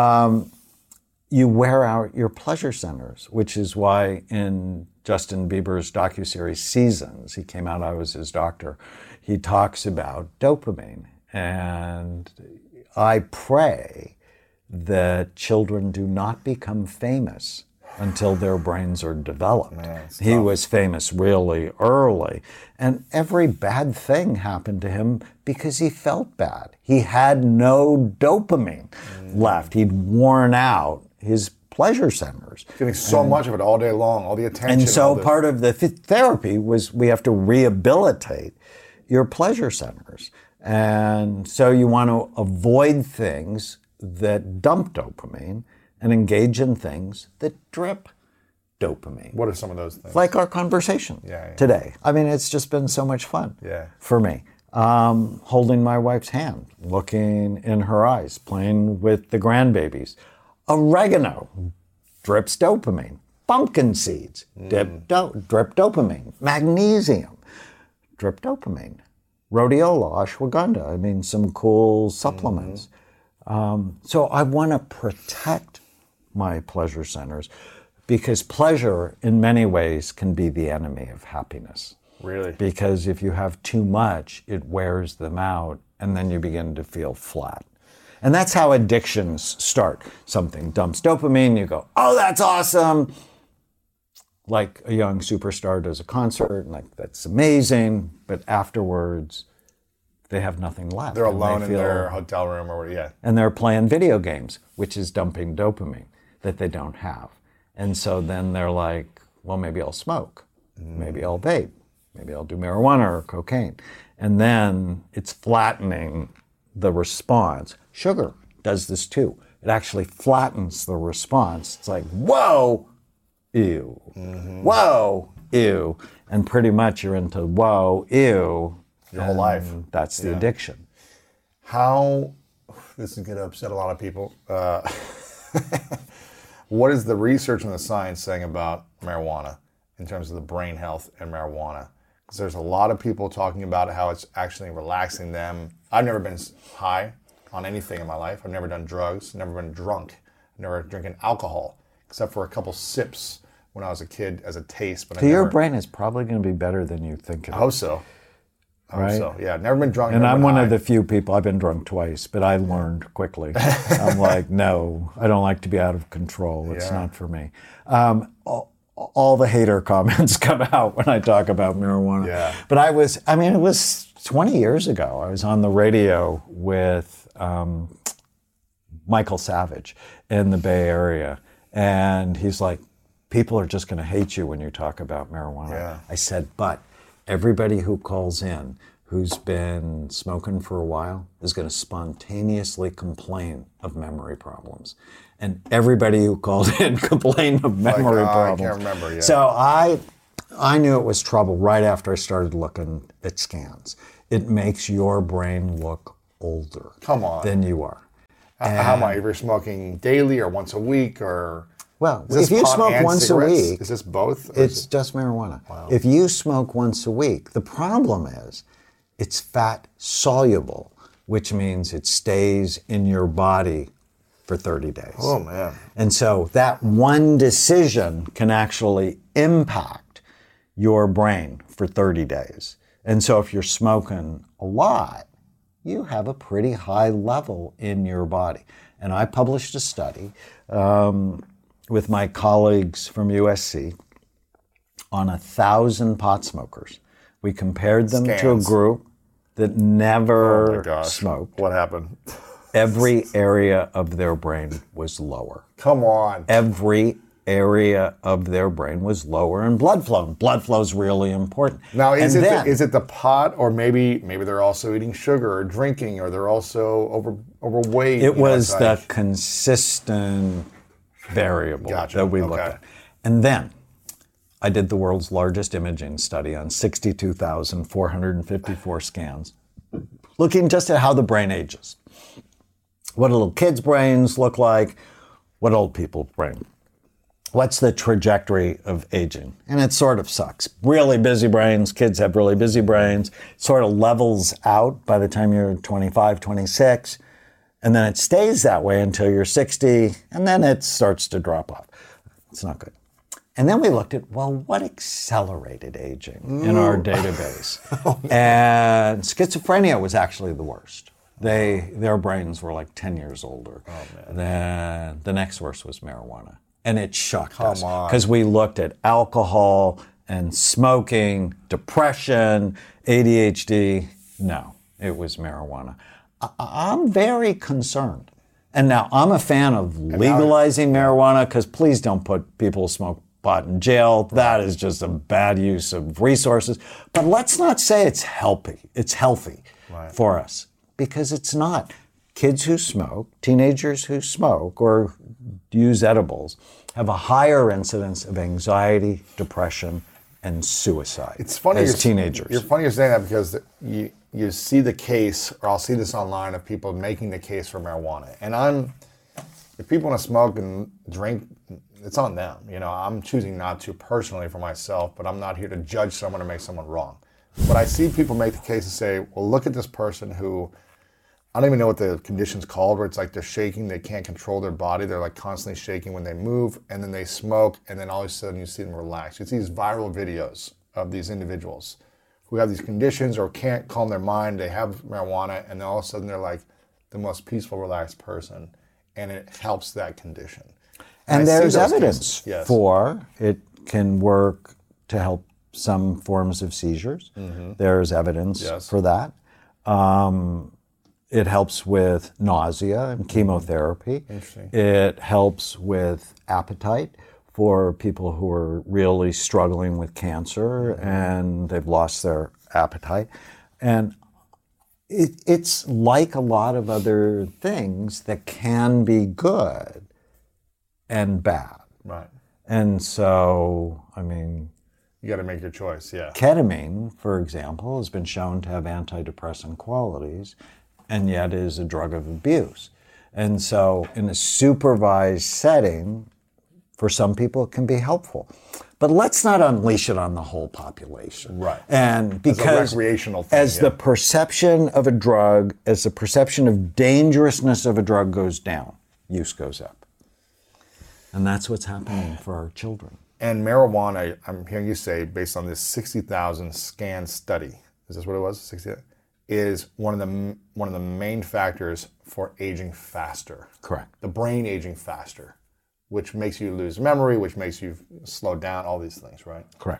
You wear out your pleasure centers, which is why in Justin Bieber's docuseries Seasons, he came out, I was his doctor, he talks about dopamine. And I pray that children do not become famous until their brains are developed. He was famous really early. And every bad thing happened to him because he felt bad. He had no dopamine left. He'd worn out his pleasure centers. Getting so much of it all day long, all the attention. And so part of the therapy was we have to rehabilitate your pleasure centers. And so you want to avoid things that dump dopamine and engage in things that drip dopamine. What are some of those things? Like our conversation today. I mean, it's just been so much fun for me. Holding my wife's hand, looking in her eyes, playing with the grandbabies. Oregano drips dopamine. Pumpkin seeds drip dopamine. Magnesium drip dopamine. Rhodiola, ashwagandha. I mean, some cool supplements. So I want to protect my pleasure centers because pleasure in many ways can be the enemy of happiness. Really? Because if you have too much, it wears them out and then you begin to feel flat. And that's how addictions start. Something dumps dopamine, you go, oh, that's awesome. Like a young superstar does a concert, and like, that's amazing. But afterwards, they have nothing left. They're alone in their hotel room or whatever, And they're playing video games, which is dumping dopamine that they don't have. And so then they're like, well, maybe I'll smoke. Maybe I'll vape. Maybe I'll do marijuana or cocaine. And then it's flattening the response. Sugar does this too. It actually flattens the response. It's like, whoa, ew. Whoa, ew. And pretty much you're into whoa, ew. Your whole life. That's the addiction. This is going to upset a lot of people. What is the research and the science saying about marijuana in terms of the brain health and marijuana? Because there's a lot of people talking about how it's actually relaxing them. I've never been high on anything in my life. I've never done drugs, never been drunk, never drinking alcohol, except for a couple sips when I was a kid as a taste. But your brain is probably going to be better than you think it is. I hope so. Right? So, yeah, never been drunk. And I'm one of the few people, I've been drunk twice, but I learned quickly. I'm like, no, I don't like to be out of control. It's not for me. All the hater comments come out when I talk about marijuana. Yeah. But it was 20 years ago. I was on the radio with Michael Savage in the Bay Area. And he's like, people are just going to hate you when you talk about marijuana. Yeah. I said, but everybody who calls in who's been smoking for a while is going to spontaneously complain of memory problems. And everybody who called in complained of memory problems. I can't remember, So I knew it was trouble right after I started looking at scans. It makes your brain look older than you are. How am I? If you're smoking daily or once a week or... Well, if you smoke once a week... Is this both? It's just marijuana. Wow. If you smoke once a week, the problem is it's fat soluble, which means it stays in your body for 30 days. Oh, man. And so that one decision can actually impact your brain for 30 days. And so if you're smoking a lot, you have a pretty high level in your body. And I published a study with my colleagues from USC on 1,000 pot smokers. We compared them to a group that never smoked. What happened? Every area of their brain was lower. Come on. Every area of their brain was lower in blood flow. Blood flow is really important. Now, is it the pot, or maybe they're also eating sugar or drinking, or they're also overweight? It was the consistent variable that we looked at. And then I did the world's largest imaging study on 62,454 scans, looking just at how the brain ages. What do little kids' brains look like? What old people's brain? What's the trajectory of aging? And it sort of sucks. Really busy brains, kids have really busy brains, sort of levels out by the time you're 25, 26, and then it stays that way until you're 60, and then it starts to drop off. It's not good. And then we looked at, well, what accelerated aging in our database? And schizophrenia was actually the worst. Their brains were like 10 years older. Then the next worst was marijuana. And it shocked us because we looked at alcohol and smoking, depression, ADHD. No, it was marijuana. I'm very concerned. And now I'm a fan of legalizing marijuana, because please don't put people who smoke pot in jail. That is just a bad use of resources. But let's not say it's healthy. It's healthy for us, because it's not. Kids who smoke, teenagers who smoke or use edibles, have a higher incidence of anxiety, depression, and suicide. It's funny as teenagers. You're funny you're saying that, because you see the case, or I'll see this online, of people making the case for marijuana. And if people want to smoke and drink, it's on them. You know, I'm choosing not to personally for myself, but I'm not here to judge someone or make someone wrong. But I see people make the case and say, well, look at this person who, I don't even know what the condition's called, where it's like they're shaking, they can't control their body, they're like constantly shaking when they move, and then they smoke, and then all of a sudden you see them relax. You see these viral videos of these individuals who have these conditions or can't calm their mind, they have marijuana, and then all of a sudden they're like the most peaceful, relaxed person, and it helps that condition. And there's evidence for it can work to help some forms of seizures. There's evidence for that. It helps with nausea and chemotherapy. It helps with appetite for people who are really struggling with cancer and they've lost their appetite. And it's like a lot of other things that can be good and bad. Right. And so, I mean, you got to make your choice, Ketamine, for example, has been shown to have antidepressant qualities, and yet is a drug of abuse. And so in a supervised setting, for some people it can be helpful. But let's not unleash it on the whole population. Right. And because as a recreational thing, as the perception of a drug, as the perception of dangerousness of a drug goes down, use goes up. And that's what's happening for our children. And marijuana, I'm hearing you say, based on this 60,000 scan study, is this what it was? 60,000? Is one of the main factors for aging faster. Correct. The brain aging faster, which makes you lose memory, which makes you slow down, all these things, right? Correct.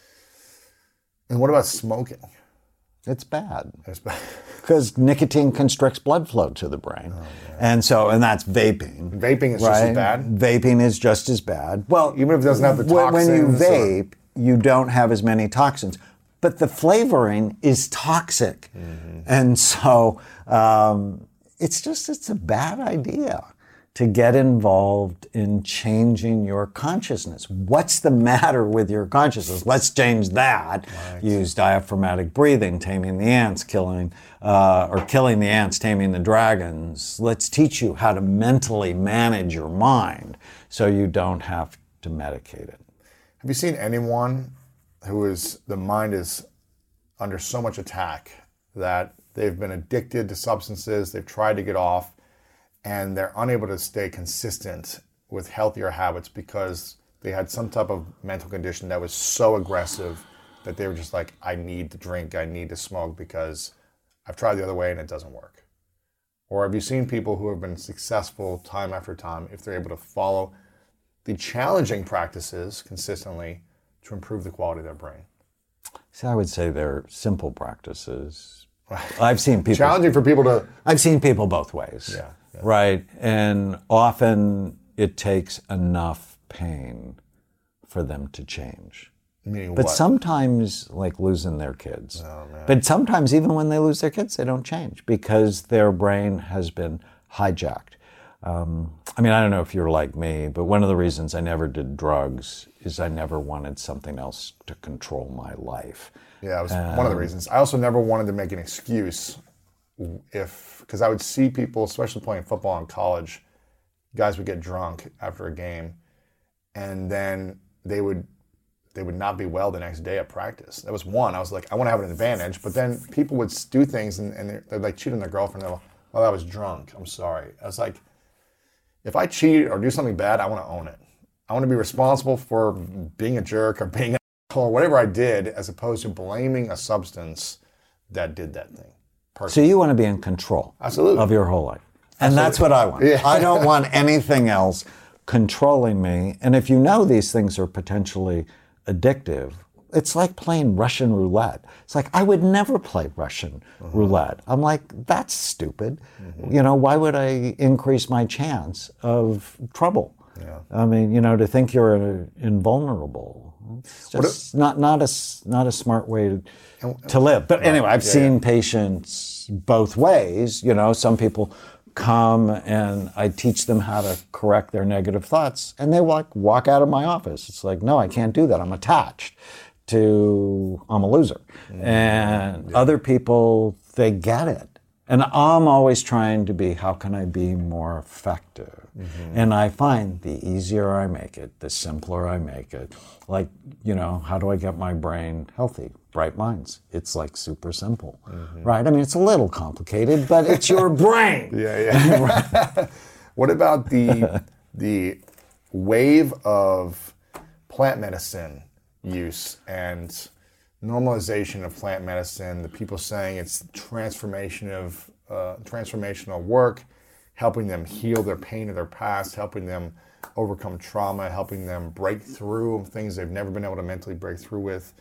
And what about smoking? It's bad. It's bad. Because nicotine constricts blood flow to the brain. And that's vaping. Vaping is just as bad? Vaping is just as bad. Well, even if it doesn't have the toxins. When you vape, you don't have as many toxins. But the flavoring is toxic. And so it's a bad idea to get involved in changing your consciousness. What's the matter with your consciousness? Let's change that. Right. Use diaphragmatic breathing, taming the ants, killing the ants, taming the dragons. Let's teach you how to mentally manage your mind so you don't have to medicate it. Have you seen anyone the mind is under so much attack that they've been addicted to substances, they've tried to get off, and they're unable to stay consistent with healthier habits because they had some type of mental condition that was so aggressive that they were just like, I need to drink, I need to smoke because I've tried the other way and it doesn't work? Or have you seen people who have been successful time after time if they're able to follow the challenging practices consistently to improve the quality of their brain? So I would say they're simple practices. I've seen people challenging for people to. I've seen people both ways. Yeah. Right. And often it takes enough pain for them to change. Meaning But what? sometimes, like losing their kids. Oh, man. But sometimes, even when they lose their kids, they don't change because their brain has been hijacked. I mean, I don't know if you're like me, but one of the reasons I never did drugs is I never wanted something else to control my life. Yeah, it was one of the reasons. I also never wanted to make an excuse because I would see people, especially playing football in college, guys would get drunk after a game, and then they would not be well the next day at practice. That was one. I was like, I want to have an advantage, but then people would do things and they'd like cheat on their girlfriend. They're like, well, I was drunk. I'm sorry. I was like, if I cheat or do something bad, I want to own it. I want to be responsible for being a jerk or being an asshole or whatever I did, as opposed to blaming a substance that did that thing. So you want to be in control Absolutely. of your whole life. And Absolutely. that's what I want. Yeah. I don't want anything else controlling me. And if you know these things are potentially addictive, it's like playing Russian roulette. It's like, I would never play Russian roulette. I'm like, that's stupid. You know, why would I increase my chance of trouble? Yeah. I mean, you know, to think you're invulnerable, it's just not a smart way to live. But anyway, I've seen patients both ways. You know, some people come and I teach them how to correct their negative thoughts, and they walk out of my office. It's like, no, I can't do that. I'm attached to, I'm a loser. And other people, they get it. And I'm always trying to be, how can I be more effective? And I find the easier I make it, the simpler I make it. Like, you know, how do I get my brain healthy? Bright minds. It's like super simple, right? I mean, it's a little complicated, but it's your brain. Yeah. What about the wave of plant medicine use and normalization of plant medicine, the people saying it's transformational work, helping them heal their pain of their past, helping them overcome trauma, helping them break through things they've never been able to mentally break through with.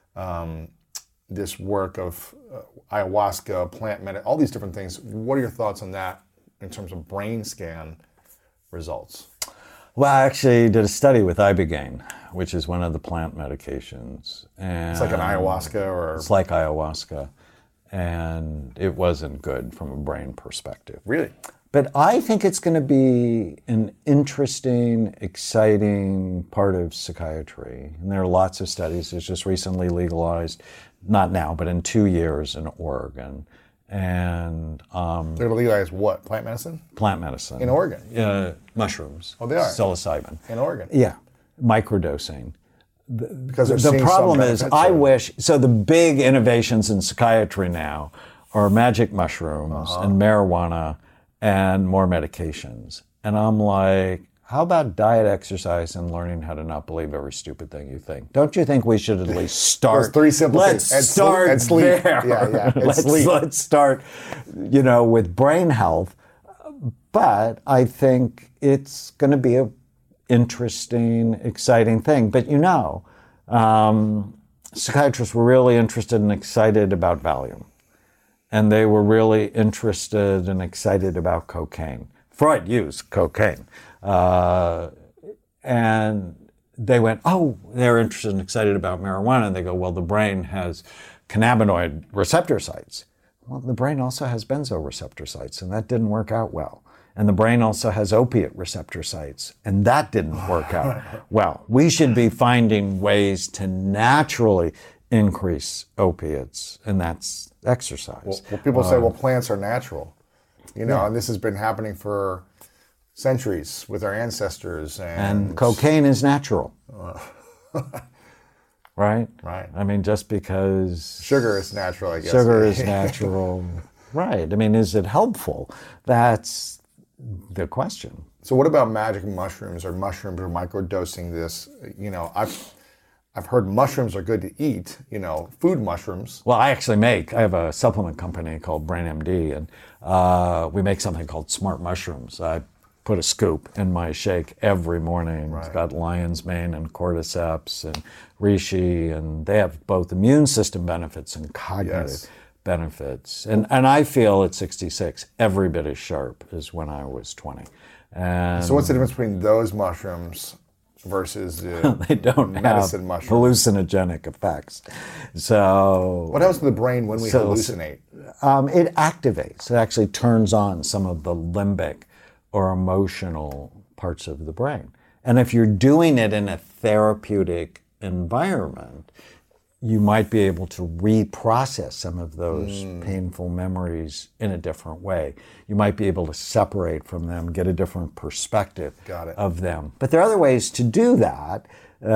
This work of ayahuasca, plant medicine, all these different things. What are your thoughts on that in terms of brain scan results? Well, I actually did a study with Ibogaine, which is one of the plant medications. And It's like an ayahuasca or... It's like ayahuasca. And it wasn't good from a brain perspective. Really? But I think it's going to be an interesting, exciting part of psychiatry. And there are lots of studies. It's just recently legalized, not now, but in 2 years in Oregon. And They're legalized what? Plant medicine? plant medicine. In Oregon? Mushrooms. Oh, they are? Psilocybin. In Oregon? Yeah. Microdosing. Because they're The seeing problem some is, benefits I or- wish, so the big innovations in psychiatry now are magic mushrooms and marijuana and more medications. And I'm like, how about diet, exercise, and learning how to not believe every stupid thing you think? Don't you think we should at least start? Those three simple Let's things. start And sleep. there. Yeah. And sleep. Let's start, you know, with brain health. But I think it's going to be a interesting, exciting thing. But you know, psychiatrists were really interested and excited about Valium. And they were really interested and excited about cocaine. Freud used cocaine. And they went, oh, they're interested and excited about marijuana. And they go, well, the brain has cannabinoid receptor sites. Well, the brain also has benzoreceptor sites, and that didn't work out well. And the brain also has opiate receptor sites, and that didn't work out well. We should be finding ways to naturally increase opiates, and that's exercise. Well, people say, well, plants are natural. You know, and this has been happening for centuries with our ancestors. And cocaine is natural. Right? Right. I mean, just because Sugar is natural, I guess. sugar is natural. Right. I mean, is it helpful? That's the question. So what about magic mushrooms or microdosing this? You know, I've heard mushrooms are good to eat, food mushrooms. Well, I have a supplement company called BrainMD, and we make something called Smart Mushrooms. I put a scoop in my shake every morning. Right. It's got lion's mane and cordyceps and reishi, and they have both immune system benefits and cognitive benefits. And I feel at 66, every bit as sharp as when I was 20. And so what's the difference between those mushrooms versus they don't medicine have mushrooms? Hallucinogenic effects. So what happens to the brain when we hallucinate? It activates. It actually turns on some of the limbic or emotional parts of the brain. And if you're doing it in a therapeutic environment, you might be able to reprocess some of those painful memories in a different way. You might be able to separate from them, get a different perspective of them. But there are other ways to do that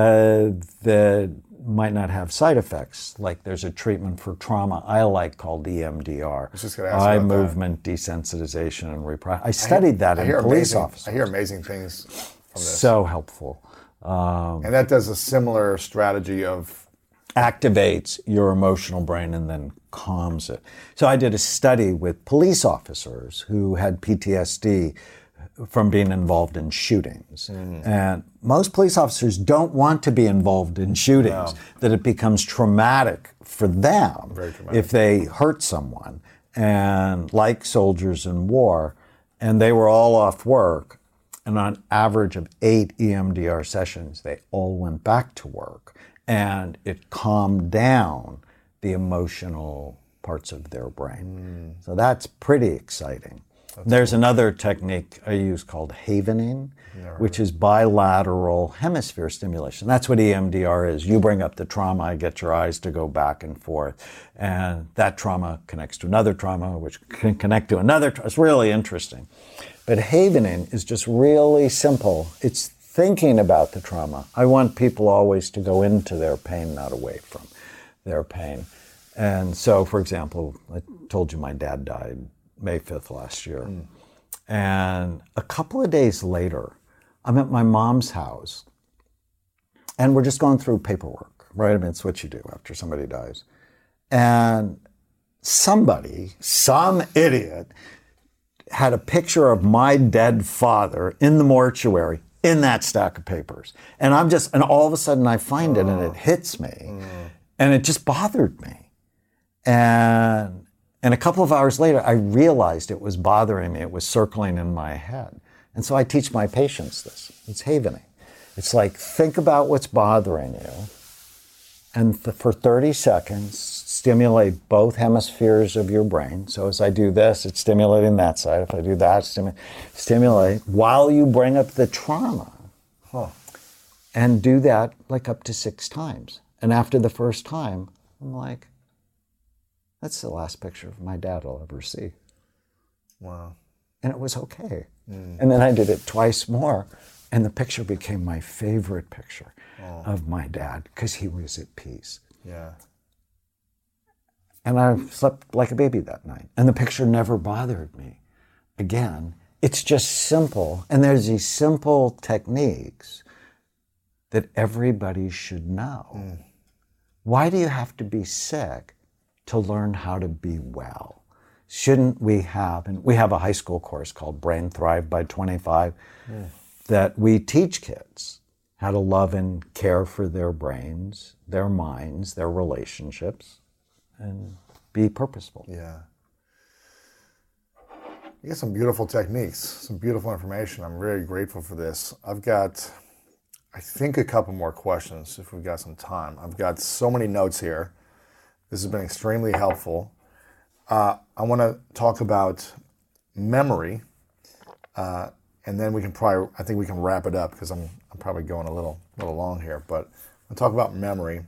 that might not have side effects. Like there's a treatment for trauma I like called EMDR, I was just gonna ask eye about movement desensitization and reprocessing. I studied that in police officers. I hear amazing things from this. So helpful. And that does a similar strategy of activates your emotional brain and then calms it. So I did a study with police officers who had PTSD from being involved in shootings. And most police officers don't want to be involved in shootings, that it becomes traumatic for them if they hurt someone. And like soldiers in war, and they were all off work, and on average of 8 EMDR sessions, they all went back to work. And it calmed down the emotional parts of their brain. So that's pretty exciting. There's another technique I use called havening, which is bilateral hemisphere stimulation. That's what EMDR is. You bring up the trauma, I get your eyes to go back and forth. And that trauma connects to another trauma, which can connect to another. It's really interesting. But havening is just really simple. It's thinking about the trauma. I want people always to go into their pain, not away from their pain. And so, for example, I told you my dad died May 5th last year. And a couple of days later, I'm at my mom's house, and we're just going through paperwork, right? I mean, it's what you do after somebody dies. And some idiot, had a picture of my dead father in the mortuary in that stack of papers. And all of a sudden I find it and it hits me. And it just bothered me. And a couple of hours later, I realized it was bothering me. It was circling in my head. And so I teach my patients this. It's havening. It's like, think about what's bothering you. And for 30 seconds, stimulate both hemispheres of your brain. So as I do this, it's stimulating that side. If I do that, stimulate while you bring up the trauma. And do that like up to 6 times. And after the first time, I'm like, that's the last picture of my dad I'll ever see. Wow. And it was okay. And then I did it twice more, and the picture became my favorite picture of my dad because he was at peace. Yeah. And I slept like a baby that night. And the picture never bothered me again. It's just simple. And there's these simple techniques that everybody should know. Why do you have to be sick to learn how to be well? Shouldn't we have, and we have a high school course called Brain Thrive by 25, that we teach kids how to love and care for their brains, their minds, their relationships, and be purposeful. Yeah. You got some beautiful techniques, some beautiful information. I'm very grateful for this. I've got, I think, a couple more questions if we've got some time. I've got so many notes here. This has been extremely helpful. I want to talk about memory, and then we can I think we can wrap it up because I'm probably going a little long here. But I'll talk about memory.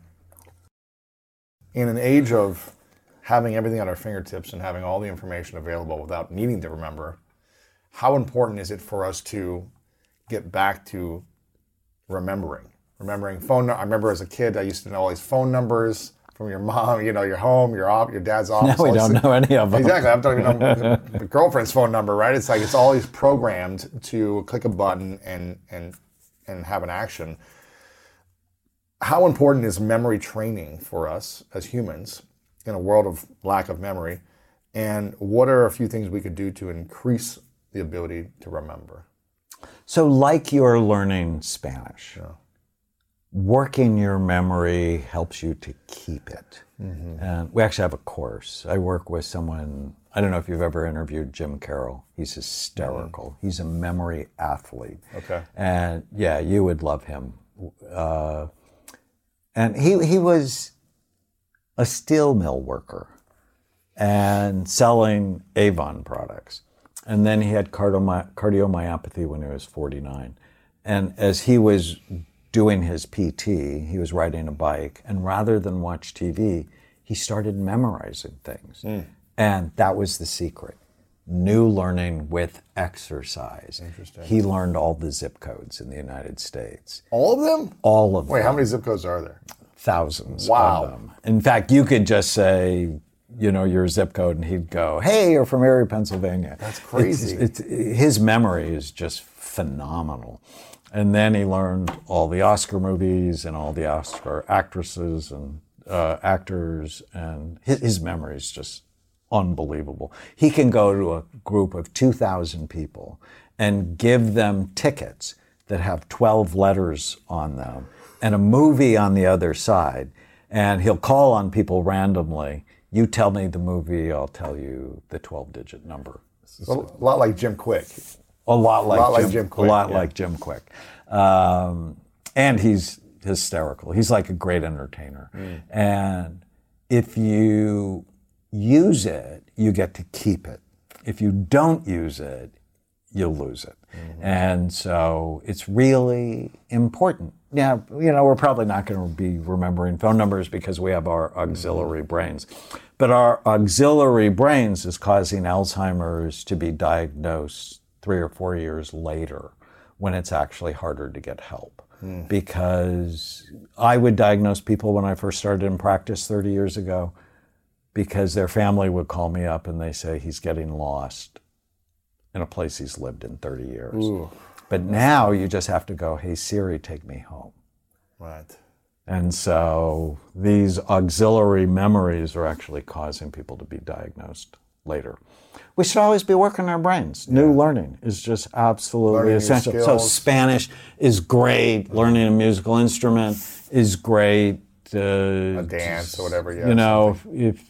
In an age of having everything at our fingertips and having all the information available without needing to remember, how important is it for us to get back to remembering phone? I remember as a kid, I used to know all these phone numbers from your mom, your home, your dad's office. Now we don't know any of them. Exactly. I don't even know my girlfriend's phone number, right? It's like it's always programmed to click a button and have an action. how important is memory training for us as humans in a world of lack of memory? And what are a few things we could do to increase the ability to remember? So like you're learning Spanish, working your memory helps you to keep it. And we actually have a course. I work with someone, I don't know if you've ever interviewed Jim Carroll. He's hysterical. He's a memory athlete. Okay. And yeah, you would love him. And he was a steel mill worker and selling Avon products. And then he had cardiomyopathy when he was 49. And as he was doing his PT, he was riding a bike, and rather than watch TV, he started memorizing things. And that was the secret. New learning with exercise. Interesting. He learned all the zip codes in the United States. All of them? All of them. Wait, how many zip codes are there? Thousands Wow. of them. In fact, you could just say, your zip code, and he'd go, "Hey, you're from Erie, Pennsylvania." That's crazy. His memory is just phenomenal. And then he learned all the Oscar movies and all the Oscar actresses and actors, and his memory is just unbelievable. He can go to a group of 2,000 people and give them tickets that have 12 letters on them and a movie on the other side, and he'll call on people randomly. You tell me the movie, I'll tell you the 12-digit number. A lot like Jim Quick. A lot like Jim Quick. A lot like Jim Quick. And he's hysterical. He's like a great entertainer. And if you use it, you get to keep it. If you don't use it, you'll lose it. And so it's really important. Yeah, we're probably not going to be remembering phone numbers because we have our auxiliary brains. But our auxiliary brains is causing Alzheimer's to be diagnosed 3 or 4 years later when it's actually harder to get help. Because I would diagnose people when I first started in practice 30 years ago because their family would call me up and they say he's getting lost in a place he's lived in 30 years. Ooh. But now you just have to go, "Hey Siri, take me home." Right. And so these auxiliary memories are actually causing people to be diagnosed later. We should always be working our brains. New learning is just absolutely Learning new essential. So skills. Spanish is great. Learning a musical instrument is great. A dance or whatever, if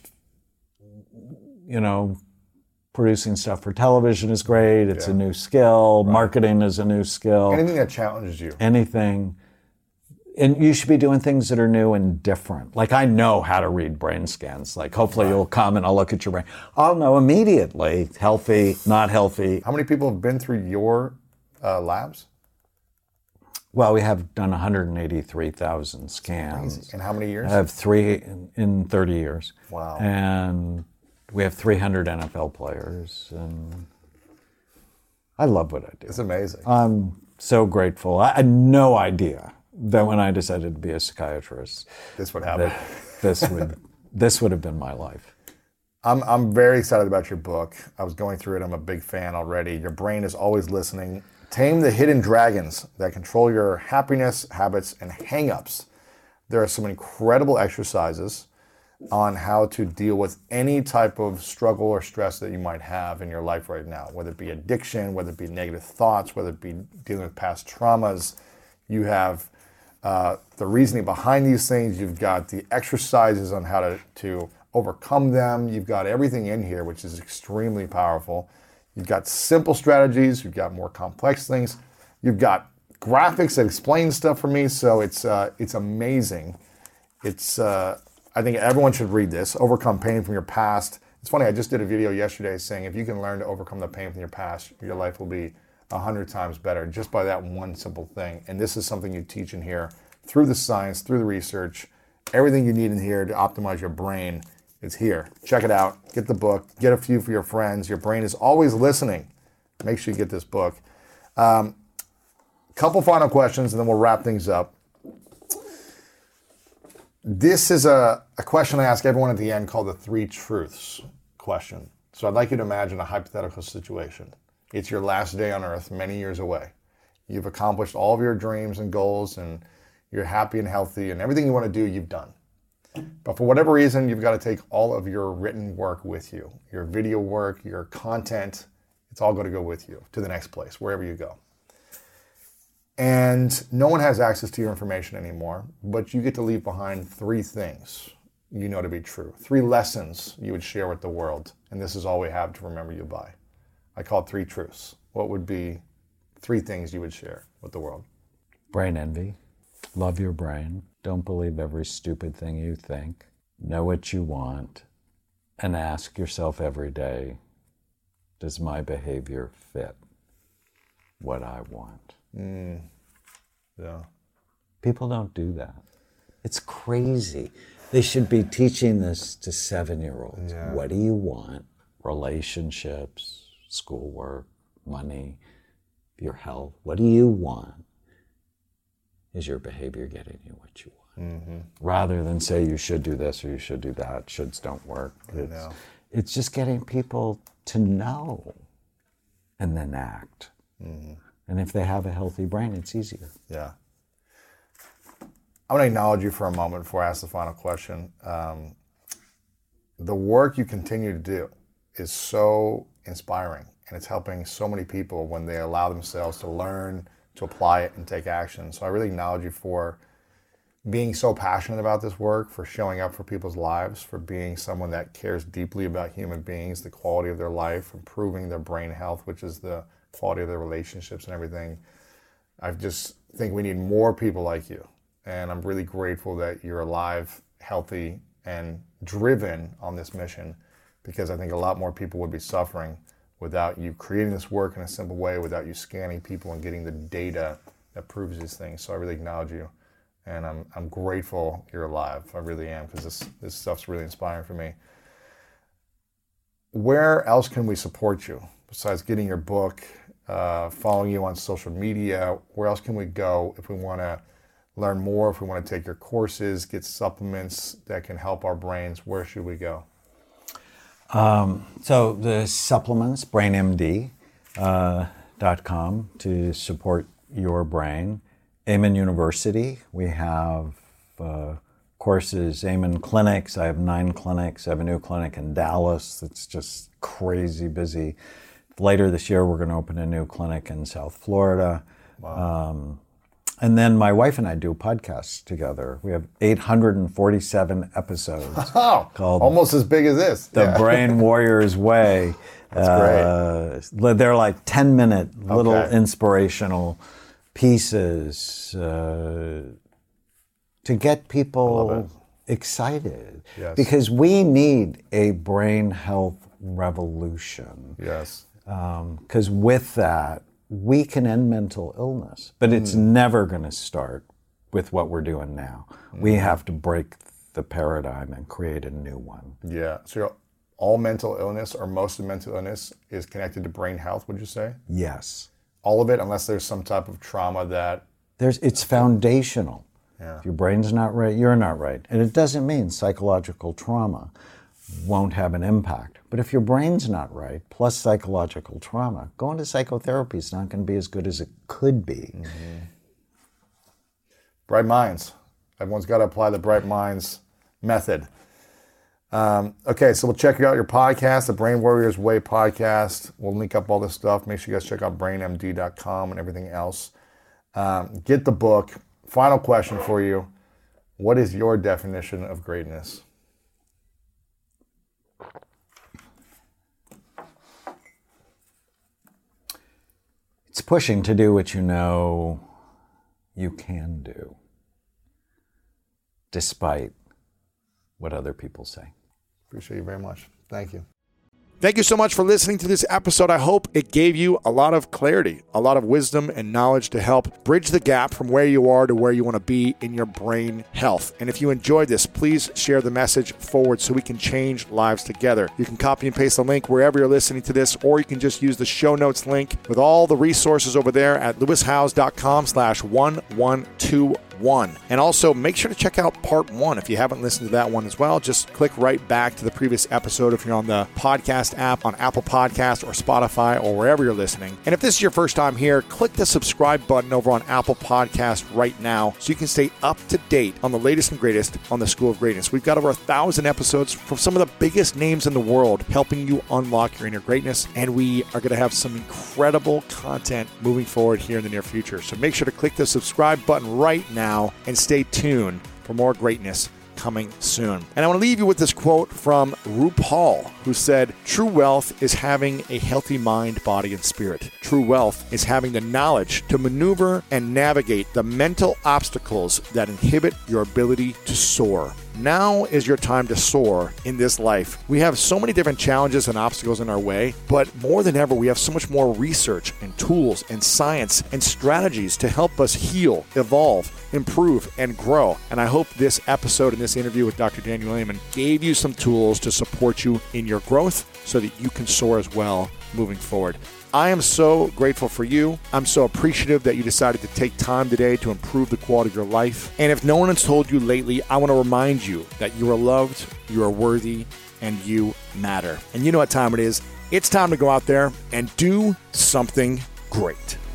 producing stuff for television is great. It's a new skill. Right. Marketing is a new skill. Anything that challenges you. Anything. And you should be doing things that are new and different. Like I know how to read brain scans. Like hopefully you'll come and I'll look at your brain. I'll know immediately, healthy, not healthy. How many people have been through your labs? Well, we have done 183,000 scans. Crazy. In how many years? I have 3 in 30 years. Wow. And we have 300 NFL players. And I love what I do. It's amazing. I'm so grateful. I had no idea that when I decided to be a psychiatrist, this would happen. This would have been my life. I'm very excited about your book. I was going through it. I'm a big fan already. Your brain is always listening. Tame the hidden dragons that control your happiness, habits, and hang-ups. There are some incredible exercises on how to deal with any type of struggle or stress that you might have in your life right now, whether it be addiction, whether it be negative thoughts, whether it be dealing with past traumas. You have the reasoning behind these things. You've got the exercises on how to overcome them. You've got everything in here, which is extremely powerful. You've got simple strategies. You've got more complex things. You've got graphics that explain stuff for me. So it's amazing. I think everyone should read this. Overcome pain from your past. It's funny. I just did a video yesterday saying if you can learn to overcome the pain from your past, your life will be 100 times better just by that one simple thing. And this is something you teach in here through the science, through the research. Everything you need in here to optimize your brain is here. Check it out. Get the book. Get a few for your friends. Your brain is always listening. Make sure you get this book. Couple final questions, and then we'll wrap things up. This is a question I ask everyone at the end called the 3 truths question. So I'd like you to imagine a hypothetical situation. It's your last day on earth, many years away. You've accomplished all of your dreams and goals, and you're happy and healthy, and everything you want to do, you've done. But for whatever reason, you've got to take all of your written work with you, your video work, your content. It's all going to go with you to the next place, wherever you go. And no one has access to your information anymore, but you get to leave behind 3 things you know to be true, 3 lessons you would share with the world. And this is all we have to remember you by. I call it 3 truths. What would be 3 things you would share with the world? Brain envy. Love your brain. Don't believe every stupid thing you think. Know what you want. And ask yourself every day, does my behavior fit what I want? Yeah. People don't do that. It's crazy. They should be teaching this to 7-year-olds. Yeah. What do you want? Relationships, schoolwork, money, your health. What do you want? Is your behavior getting you what you want? Rather than say you should do this or you should do that. Shoulds don't work. It's just getting people to know and then act. And if they have a healthy brain, it's easier. Yeah. I'm going to acknowledge you for a moment before I ask the final question. The work you continue to do is so inspiring, and it's helping so many people when they allow themselves to learn, to apply it, and take action. So I really acknowledge you for being so passionate about this work, for showing up for people's lives, for being someone that cares deeply about human beings, the quality of their life, improving their brain health, which is the quality of their relationships and everything. I just think we need more people like you. And I'm really grateful that you're alive, healthy, and driven on this mission, because I think a lot more people would be suffering without you creating this work in a simple way, without you scanning people and getting the data that proves these things. So I really acknowledge you. And I'm grateful you're alive. I really am, because this stuff's really inspiring for me. Where else can we support you besides getting your book, following you on social media? Where else can we go if we want to learn more, if we want to take your courses, get supplements that can help our brains? Where should we go? So the supplements, brainmd.com to support your brain. Amen University, we have courses, Amen Clinics. I have 9 clinics. I have a new clinic in Dallas that's just crazy busy. Later this year, we're going to open a new clinic in South Florida. Wow. And then my wife and I do podcasts together. We have 847 episodes. Oh, called almost as big as this. The Brain Warrior's Way. That's great. They're like 10-minute little inspirational pieces to get people excited. Yes. Because we need a brain health revolution. Yes. Because with that, we can end mental illness, but it's never going to start with what we're doing now. We have to break the paradigm and create a new one. Yeah. So all mental illness, or most of mental illness, is connected to brain health, would you say? Yes. All of it, unless there's some type of trauma that... It's foundational. Yeah. If your brain's not right, you're not right. And it doesn't mean psychological trauma won't have an impact. But if your brain's not right, plus psychological trauma, going to psychotherapy is not going to be as good as it could be. Bright Minds. Everyone's got to apply the Bright Minds method. Okay, so we'll check out your podcast, the Brain Warrior's Way podcast. We'll link up all this stuff. Make sure you guys check out brainmd.com and everything else. Get the book. Final question for you. What is your definition of greatness? It's pushing to do what you know you can do, despite what other people say. Appreciate you very much. Thank you. Thank you so much for listening to this episode. I hope it gave you a lot of clarity, a lot of wisdom and knowledge to help bridge the gap from where you are to where you want to be in your brain health. And if you enjoyed this, please share the message forward so we can change lives together. You can copy and paste the link wherever you're listening to this, or you can just use the show notes link with all the resources over there at lewishowes.com/1121. 1. And also make sure to check out part 1 if you haven't listened to that one as well. Just click right back to the previous episode if you're on the podcast app on Apple Podcasts or Spotify or wherever you're listening. And if this is your first time here, click the subscribe button over on Apple Podcasts right now so you can stay up to date on the latest and greatest on the School of Greatness. We've got over 1,000 episodes from some of the biggest names in the world helping you unlock your inner greatness. And we are going to have some incredible content moving forward here in the near future. So make sure to click the subscribe button right now and stay tuned for more greatness coming soon. And I want to leave you with this quote from RuPaul, who said, "True wealth is having a healthy mind, body, and spirit. True wealth is having the knowledge to maneuver and navigate the mental obstacles that inhibit your ability to soar." Now is your time to soar in this life. We have so many different challenges and obstacles in our way, but more than ever, we have so much more research and tools and science and strategies to help us heal, evolve, improve, and grow. And I hope this episode and this interview with Dr. Daniel Amen gave you some tools to support you in your growth so that you can soar as well moving forward. I am so grateful for you. I'm so appreciative that you decided to take time today to improve the quality of your life. And if no one has told you lately, I want to remind you that you are loved, you are worthy, and you matter. And you know what time it is. It's time to go out there and do something great.